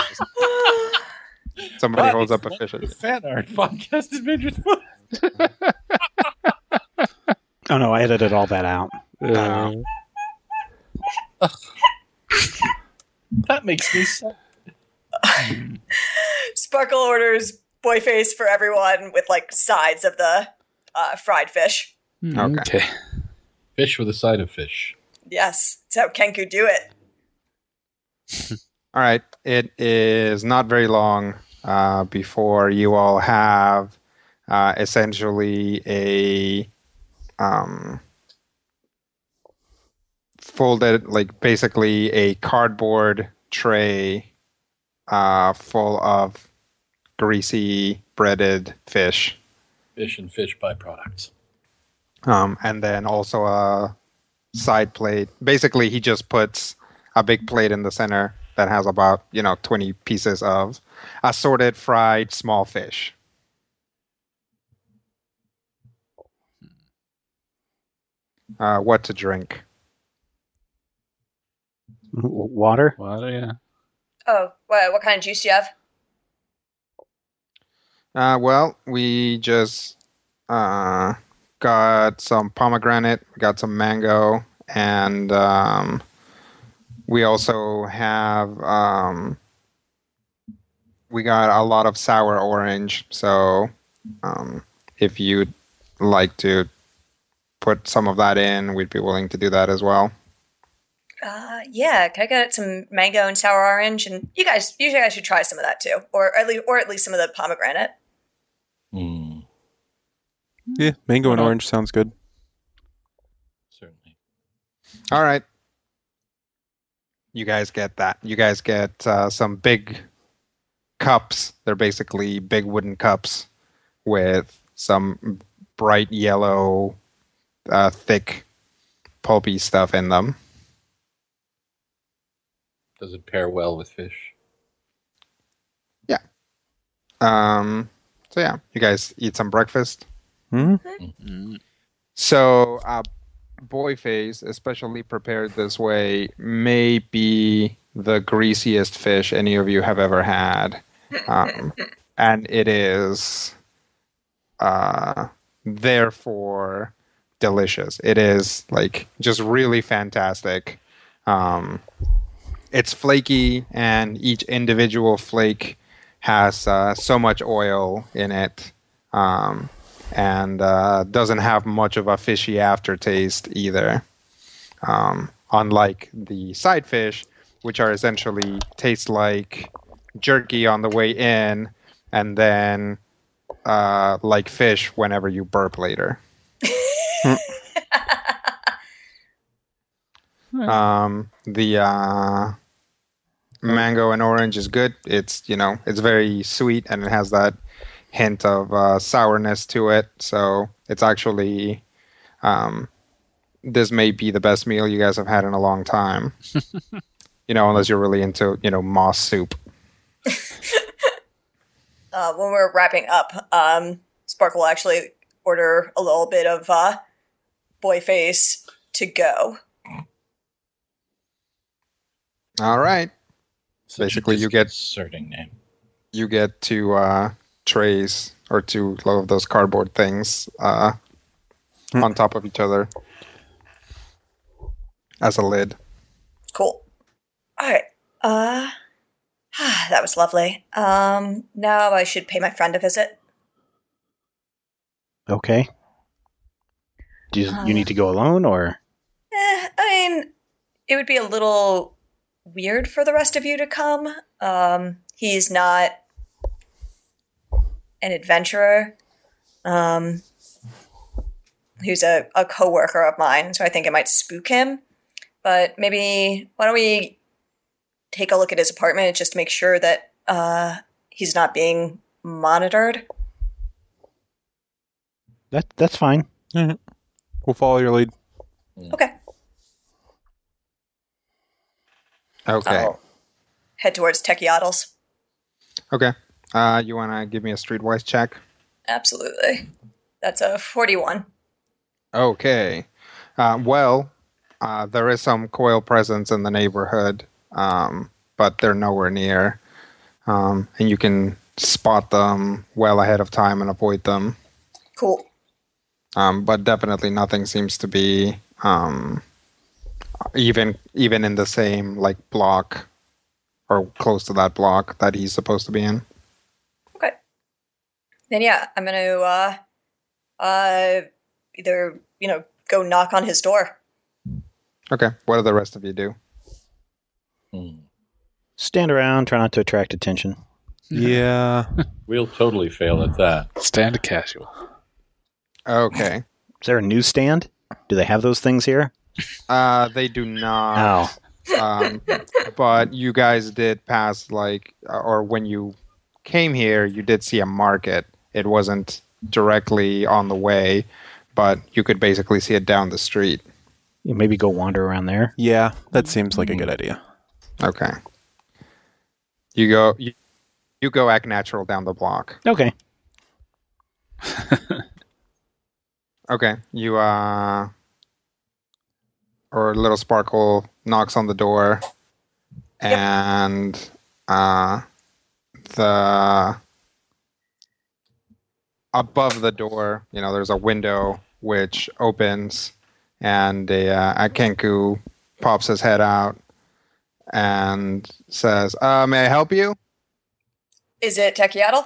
Somebody But holds it's up a one fish. of the fan art podcast adventures. Oh no, I edited all that out. Uh, That makes me sad. Sparkle orders boy face for everyone with like sides of the uh, fried fish. Okay. okay. Fish with a side of fish. Yes, that's how Kenku do it. All right. It is not very long uh, before you all have uh, essentially a um, folded, like basically a cardboard tray uh, full of greasy breaded fish. Fish and fish byproducts. Um, and then also a side plate. Basically, he just puts a big plate in the center that has about, you know, twenty pieces of assorted fried small fish. Uh, what to drink? W- Water? Water, yeah. Oh, what, what kind of juice do you have? Uh, well, we just uh, got some pomegranate, we got some mango, and um, we also have um, we got a lot of sour orange. So um, if you'd like to put some of that in, we'd be willing to do that as well. Uh, yeah, can I get some mango and sour orange? And you guys, you guys should try some of that too, or at least, or at least some of the pomegranate. Mm, Yeah, mango and Uh-huh. orange sounds good. certainly. All right. You guys get that. You guys get uh, some big cups. They're basically big wooden cups with some bright yellow, uh, thick, pulpy stuff in them. Does it pair well with fish? Um, so yeah, you guys eat some breakfast. Hmm? Mm. So, uh, boy face, especially prepared this way, may be the greasiest fish any of you have ever had. Um, and it is, uh, therefore, delicious. It is, like, just really fantastic. Um, it's flaky, and each individual flake has uh, so much oil in it. Um, and uh, doesn't have much of a fishy aftertaste either. Um, unlike the side fish, which are essentially taste like jerky on the way in, and then uh, like fish whenever you burp later. um, the uh, mango and orange is good. It's, you know, it's very sweet, and it has that hint of uh, sourness to it. So it's actually, um, this may be the best meal you guys have had in a long time. You know, unless you're really into, you know, moss soup. Uh, when we're wrapping up, um, Sparkle will actually order a little bit of uh, boy face to go. All right. Such a Basically, you get disconcerting name. you get two uh, trays or two of those cardboard things uh, Hmm. on top of each other as a lid. Cool. All right. Uh, that was lovely. Um, now I should pay my friend a visit. Okay. Do you, you need to go alone, or? Eh, I mean, it would be a little weird for the rest of you to come. Um, he's not an adventurer. Um, he's a, a co-worker of mine, so I think it might spook him. But maybe, why don't we take a look at his apartment just to make sure that uh, he's not being monitored? That that's fine. Mhm. We'll follow your lead. Okay. Okay. I'll head towards Techiatls. Okay. Uh, you want to give me a streetwise check? Absolutely. That's a forty-one. Okay. Uh, well, uh, there is some coil presence in the neighborhood, um, but they're nowhere near. Um, and you can spot them well ahead of time and avoid them. Cool. Um, but definitely nothing seems to be um, even even in the same like block or close to that block that he's supposed to be in. Okay. Then yeah, I'm gonna uh, uh, either you know go knock on his door. Okay. What do the rest of you do? Hmm. Stand around, try not to attract attention. Yeah. We'll totally fail at that. Stand casual. Okay. Is there a newsstand? Do they have those things here? Uh, they do not. Oh. Um, but you guys did pass, like, or when you came here, you did see a market. It wasn't directly on the way, but you could basically see it down the street. Yeah, maybe go wander around there. Yeah, that seems like a good idea. Okay. You go. You, you go act natural down the block. Okay. Okay. You uh, or Little Sparkle knocks on the door, and uh, the above the door, you know, there's a window which opens, and a, uh, a Kenku pops his head out and says, uh, "May I help you?" Is it Tekiatl?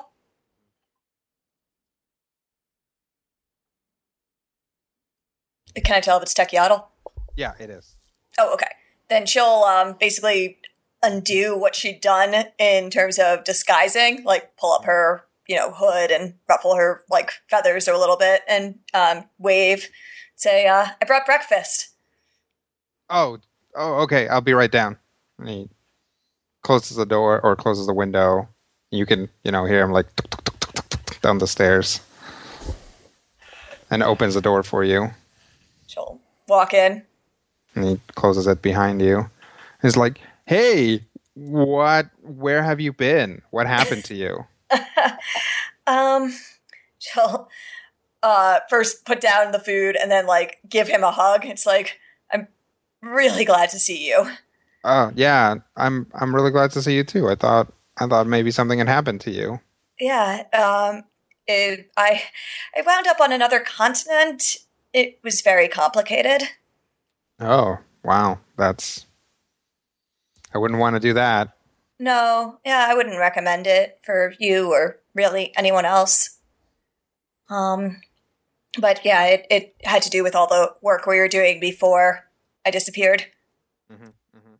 Can I tell if it's Tekiatl? Yeah, it is. Oh, okay. Then she'll um, basically undo what she'd done in terms of disguising, like pull up her, you know, hood and ruffle her like feathers a little bit, and um, wave, say, uh, "I brought breakfast." Oh, oh, okay. I'll be right down. And he closes the door or closes the window. You can, you know, hear him like tuk, tuk, tuk, tuk, tuk, tuk, down the stairs, and opens the door for you. She'll walk in. And he closes it behind you. He's like, "Hey, what? Where have you been? What happened to you?" um, she'll uh, first put down the food and then like give him a hug. It's like, "I'm really glad to see you." Oh yeah, I'm. I'm really glad to see you too. I thought. I thought maybe something had happened to you. Yeah. Um. It, I. I wound up on another continent. It was very complicated. Oh wow, that's. I wouldn't want to do that. No, yeah, I wouldn't recommend it for you or really anyone else. Um, but yeah, it, it had to do with all the work we were doing before I disappeared. Mm-hmm,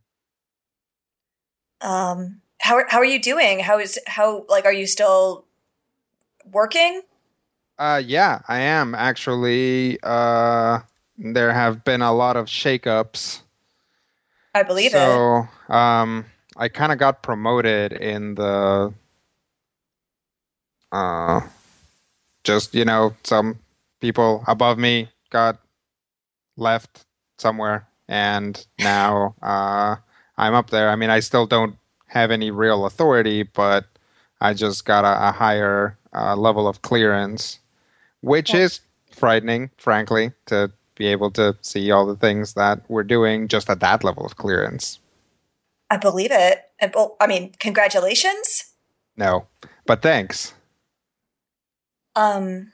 mm-hmm. Um, how how are you doing? How is how like are you still working? Uh, yeah, I am actually. Uh, there have been a lot of shakeups. I believe so, it. So, um, I kind of got promoted in the. Uh, just you know, some people above me got left somewhere, and now uh, I'm up there. I mean, I still don't have any real authority, but I just got a, a higher uh, level of clearance, which yeah. is frightening, frankly, to be able to see all the things that we're doing just at that level of clearance. I believe it. I, well, I mean, congratulations. No, but thanks. Um.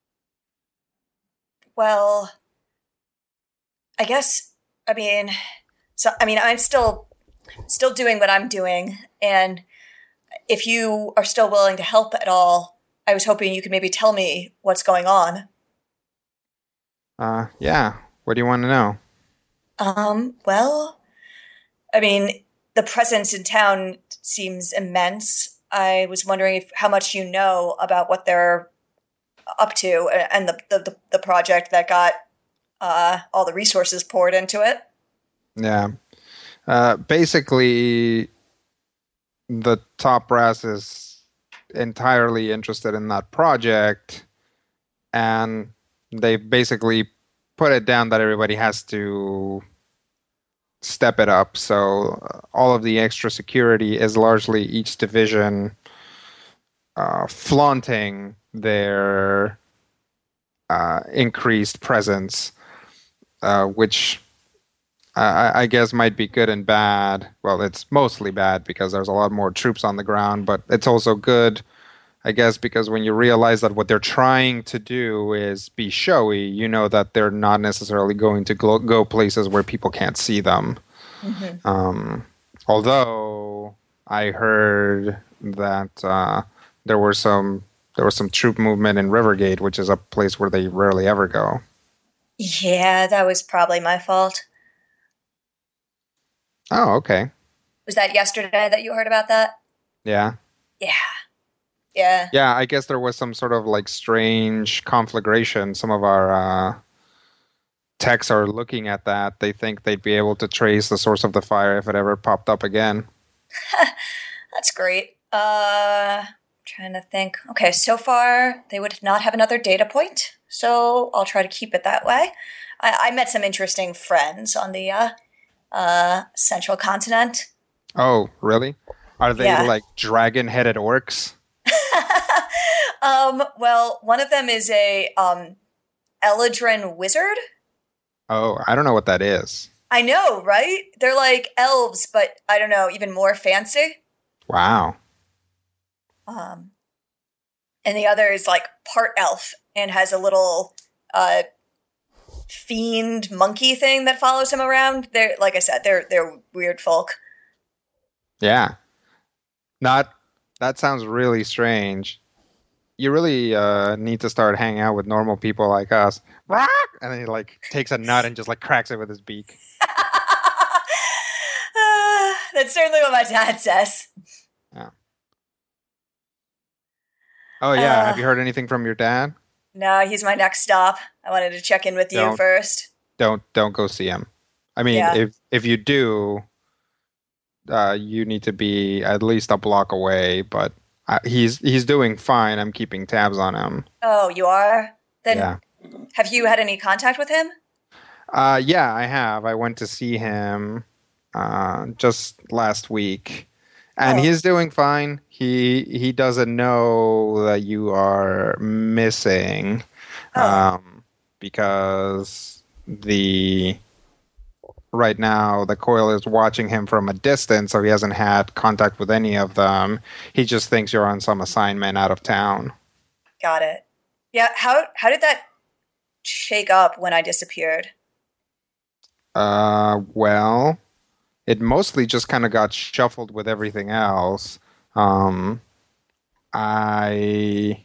Well, I guess. I mean, so I mean, I'm still, still doing what I'm doing, and if you are still willing to help at all, I was hoping you could maybe tell me what's going on. Uh, yeah. What do you want to know? Um, well, I mean, the presence in town seems immense. I was wondering if, how much you know about what they're up to and the the, the project that got uh, all the resources poured into it. Yeah. Uh, basically, the top brass is entirely interested in that project, and they basically put it down that everybody has to step it up. So uh, all of the extra security is largely each division uh, flaunting their uh, increased presence. uh, which I, I guess might be good and bad. Well, it's mostly bad because there's a lot more troops on the ground, but it's also good, I guess, because when you realize that what they're trying to do is be showy, you know that they're not necessarily going to go, go places where people can't see them. Mm-hmm. Um, although I heard that uh, there were some there was some troop movement in Rivergate, which is a place where they rarely ever go. Yeah, that was probably my fault. Oh, okay. Was that yesterday that you heard about that? Yeah. Yeah. Yeah. Yeah, I guess there was some sort of like strange conflagration. Some of our uh, techs are looking at that. They think they'd be able to trace the source of the fire if it ever popped up again. That's great. Uh, trying to think. Okay, so far they would not have another data point, so I'll try to keep it that way. I, I met some interesting friends on the uh, uh, central continent. Oh, really? Are they Yeah. like dragon-headed orcs? um, well, one of them is a um, Eladrin wizard. Oh, I don't know what that is. I know, right? They're like elves, but I don't know, even more fancy. Wow. Um, and the other is like part elf and has a little uh, fiend monkey thing that follows him around. They're like I said, they're they're weird folk. Yeah. Not. That sounds really strange. You really uh, need to start hanging out with normal people like us. And then he like takes a nut and just like cracks it with his beak. uh, that's certainly what my dad says. Yeah. Oh yeah. Uh, Have you heard anything from your dad? No, he's my next stop. I wanted to check in with you Don't. first. Don't don't go see him. I mean, Yeah. if if you do, uh, you need to be at least a block away. But uh, he's he's doing fine. I'm keeping tabs on him. Oh, you are? Then Yeah. have you had any contact with him? Uh, yeah, I have. I went to see him uh, just last week, and Oh. he's doing fine. He he doesn't know that you are missing, Oh. um, because the right now the Coil is watching him from a distance, so he hasn't had contact with any of them. He just thinks you're on some assignment out of town. Got it. Yeah, how how did that shake up when I disappeared? Uh, well, it mostly just kind of got shuffled with everything else. Um, I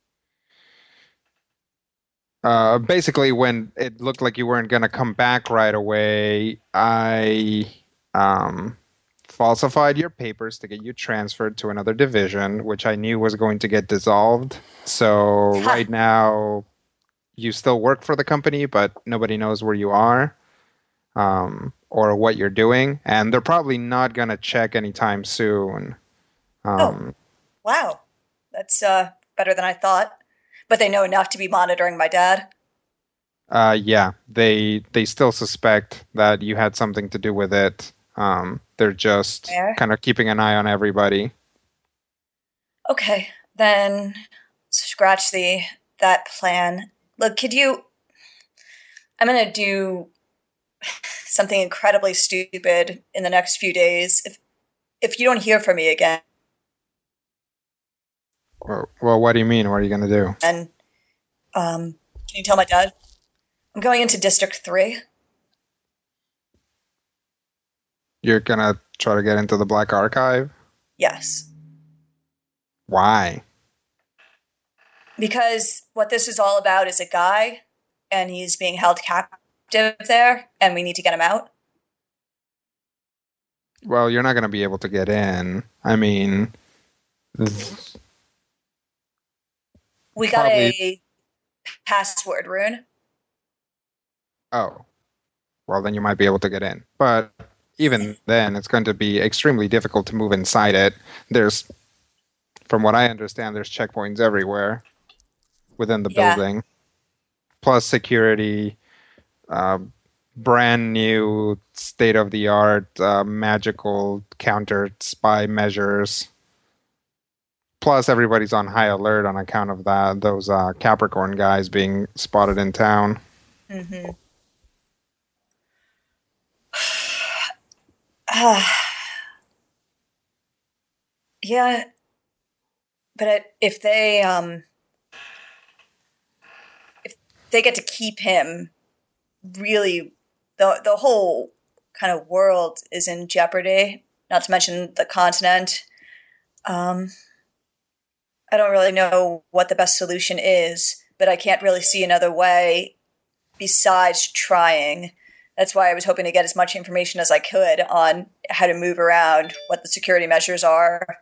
uh, basically, when it looked like you weren't going to come back right away, I um, falsified your papers to get you transferred to another division, which I knew was going to get dissolved. So Huh. right now, you still work for the company, but nobody knows where you are. Um, or what you're doing, and they're probably not going to check anytime soon. Um, Wow. That's uh better than I thought. But they know enough to be monitoring my dad. uh, yeah, they they still suspect that you had something to do with it. Um, they're just Fair. kind of keeping an eye on everybody. Okay, then scratch the that plan. Look, could you I'm going to do something incredibly stupid in the next few days. If if you don't hear from me again, Well, well what do you mean? What are you going to do? and um, can you tell my dad? I'm going into District three. You're going to try to get into the Black Archive? Yes. Why? Because what this is all about is a guy, and he's being held captive there, and we need to get him out. Well, you're not going to be able to get in. I mean, th- We got Probably- a password rune. oh, well, then you might be able to get in. But even then, it's going to be extremely difficult to move inside it. There's, from what I understand, there's checkpoints everywhere within the Yeah. building. Plus security, uh, brand new, state of the art, uh, magical counter spy measures. Plus, everybody's on high alert on account of that. Those uh, Capricorn guys being spotted in town. Mm-hmm. Uh, yeah, but if they um, if they get to keep him, really, the the whole kind of world is in jeopardy. Not to mention the continent. Um, I don't really know what the best solution is, but I can't really see another way besides trying. That's why I was hoping to get as much information as I could on how to move around, what the security measures are.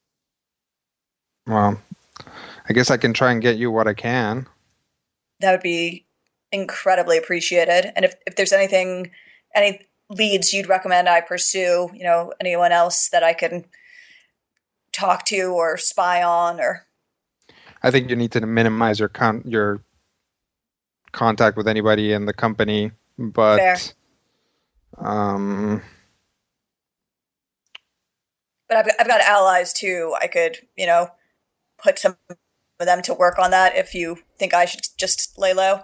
Well, I guess I can try and get you what I can. That would be incredibly appreciated. And if, if there's anything, any leads you'd recommend I pursue, you know, anyone else that I can talk to or spy on, or I think you need to minimize your con- your contact with anybody in the company, but Fair. um but I've I've got allies too. I could, you know, put some of them to work on that if you think I should just lay low.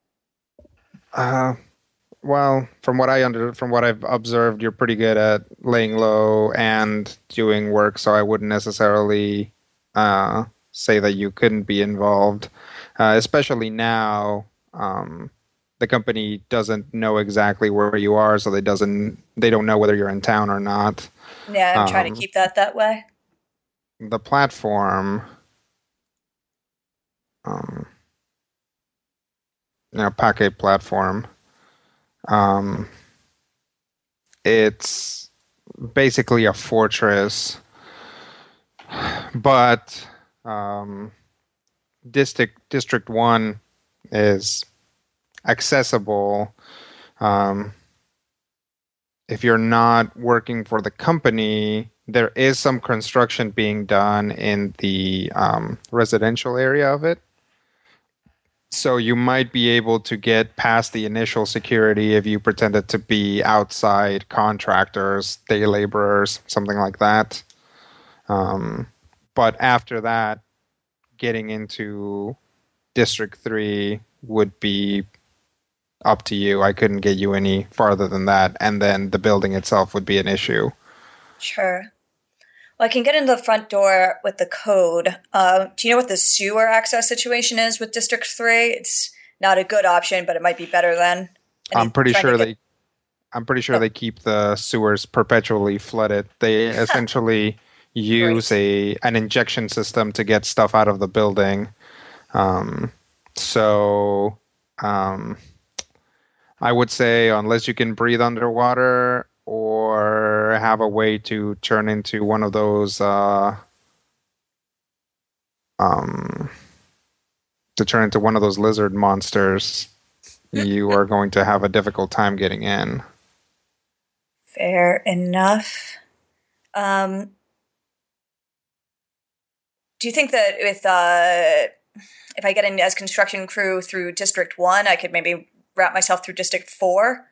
Uh well, from what I under from what I've observed, you're pretty good at laying low and doing work, so I wouldn't necessarily uh say that you couldn't be involved, uh, especially now. Um, the company doesn't know exactly where you are, so they doesn't they don't know whether you're in town or not. Yeah, I'm um, trying to keep that that way. The platform, um, you know, Packet platform. Um, it's basically a fortress, but um, district District One is accessible um, if you're not working for the company. There is some construction being done in the um, residential area of it. So you might be able to get past the initial security if you pretended to be outside contractors, day laborers, something like that. Um, but after that, getting into District three would be up to you. I couldn't get you any farther than that. And then the building itself would be an issue. Sure. Well, I can get into the front door with the code. Uh, do you know what the sewer access situation is with District three? It's not a good option, but it might be better than. I'm pretty sure get- they I'm pretty sure oh. they keep the sewers perpetually flooded. They essentially use a an injection system to get stuff out of the building. Um, so um, I would say unless you can breathe underwater or have a way to turn into one of those uh, um, to turn into one of those lizard monsters, you are going to have a difficult time getting in. Fair enough. Um, do you think that with uh, if I get in as construction crew through District One, I could maybe wrap myself through District Four?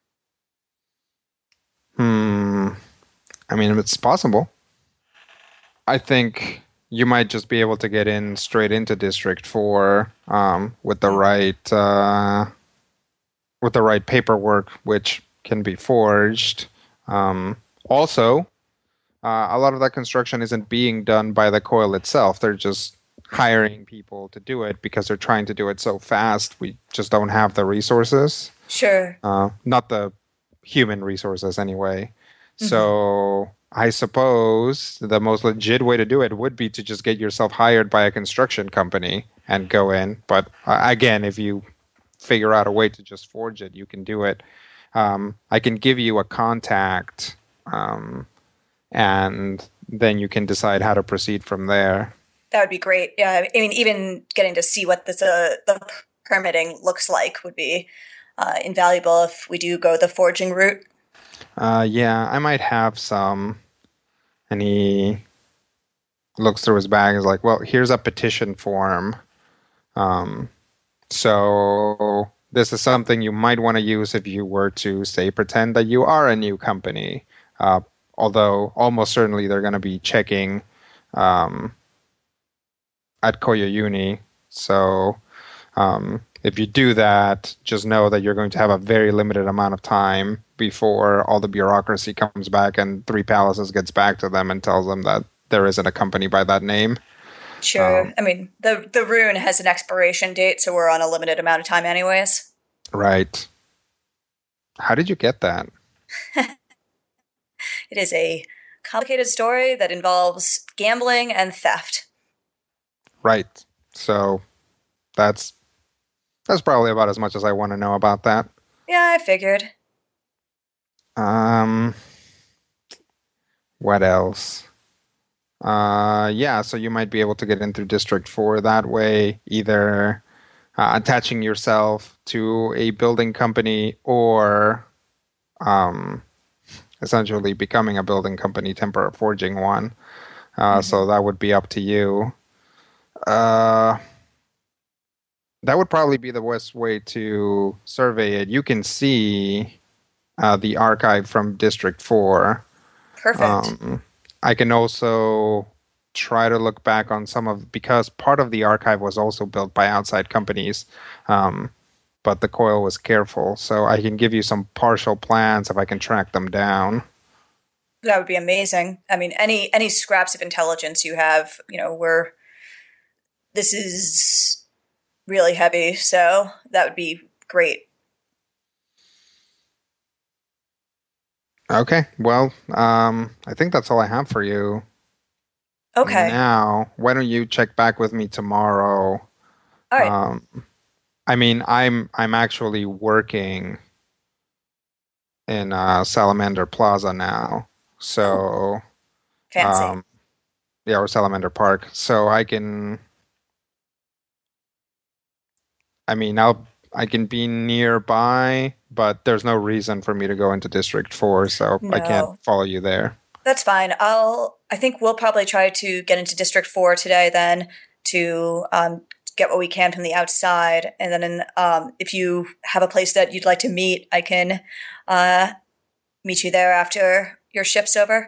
Hmm. I mean, it's possible. I think you might just be able to get in straight into District Four um, with the right uh, with the right paperwork, which can be forged. Um, also, uh, a lot of that construction isn't being done by the coil itself. They're just hiring people to do it because they're trying to do it so fast. We just don't have the resources. Sure. Uh, not the human resources, anyway. Mm-hmm. So I suppose the most legit way to do it would be to just get yourself hired by a construction company and go in. But uh, again, if you figure out a way to just forge it, you can do it. Um, I can give you a contact, um, and then you can decide how to proceed from there. That would be great. Yeah, I mean, even getting to see what this, uh, the permitting looks like would be uh, invaluable if we do go the forging route. Uh, yeah, I might have some. And he looks through his bag and is like, well, here's a petition form. Um, so this is something you might want to use if you were to, say, pretend that you are a new company. Uh, although almost certainly they're going to be checking um, at Koyo Uni. So um, if you do that, just know that you're going to have a very limited amount of time before all the bureaucracy comes back and Three Palaces gets back to them and tells them that there isn't a company by that name. Sure. Um, I mean, the the rune has an expiration date, so we're on a limited amount of time anyways. Right. How did you get that? It is a complicated story that involves gambling and theft. Right. So that's that's probably about as much as I want to know about that. Yeah, I figured. Um, what else? Uh, yeah, so you might be able to get in through District four that way, either uh, attaching yourself to a building company or um, essentially becoming a building company, temporary forging one. Uh, mm-hmm. So that would be up to you. Uh, that would probably be the best way to survey it. You can see uh, the archive from District four. Perfect. Um, I can also try to look back on some of, because part of the archive was also built by outside companies, um, but the Coil was careful. So I can give you some partial plans if I can track them down. That would be amazing. I mean, any any scraps of intelligence you have, you know, we're, this is really heavy, so that would be great. Okay, well, um, I think that's all I have for you. Okay. Now, why don't you check back with me tomorrow? All right. Um, I mean, I'm I'm actually working in uh, Salamander Plaza now, so fancy. Um, yeah, or Salamander Park. So I can. I mean, I'll I can be nearby, but there's no reason for me to go into District four, so No. I can't follow you there. That's fine. I'll. I think we'll probably try to get into District Four today, then to um, get what we can from the outside, and then um, if you have a place that you'd like to meet, I can uh, meet you there after your shift's over.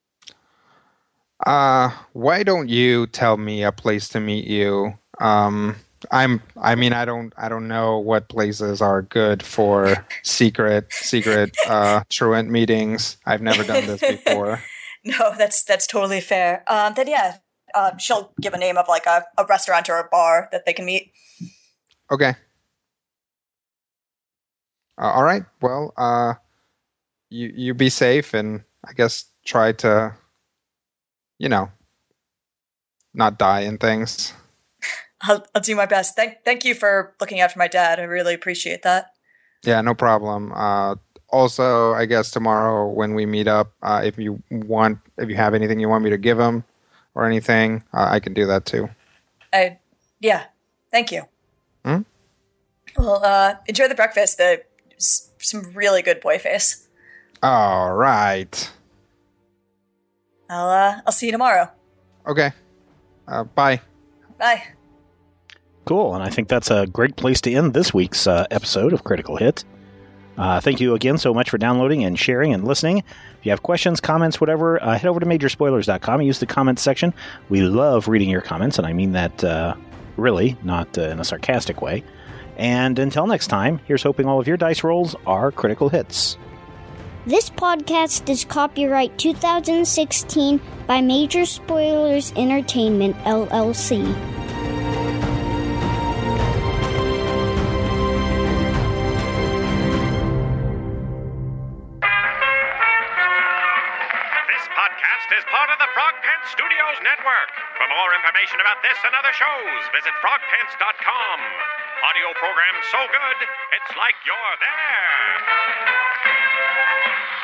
Uh, why don't you tell me a place to meet you? Um, I'm. I mean, I don't. I don't know what places are good for secret, secret uh, truant meetings. I've never done this before. No, that's that's totally fair. Um, then yeah, uh, she'll give a name of like a, a restaurant or a bar that they can meet. Okay. Uh, all right. Well, uh, you you be safe, and I guess try to, you know, not die in things. I'll I'll do my best. Thank thank you for looking out for my dad. I really appreciate that. Yeah, no problem. Uh, also, I guess tomorrow when we meet up, uh, if you want, if you have anything you want me to give him or anything, uh, I can do that too. I yeah. Thank you. Hmm? Well, uh, enjoy the breakfast. The some really good boy face. All right. I'll uh, I'll see you tomorrow. Okay. Uh, bye. Bye. Cool, and I think that's a great place to end this week's uh, episode of Critical Hit. Uh, thank you again so much for downloading and sharing and listening. If you have questions, comments, whatever, uh, head over to major spoilers dot com and use the comments section. We love reading your comments, and I mean that uh, really, not uh, in a sarcastic way. And until next time, here's hoping all of your dice rolls are critical hits. This podcast is copyright two thousand sixteen by Major Spoilers Entertainment, L L C. Is part of the Frog Pants Studios Network. For more information about this and other shows, visit frog pants dot com. Audio program so good, it's like you're there.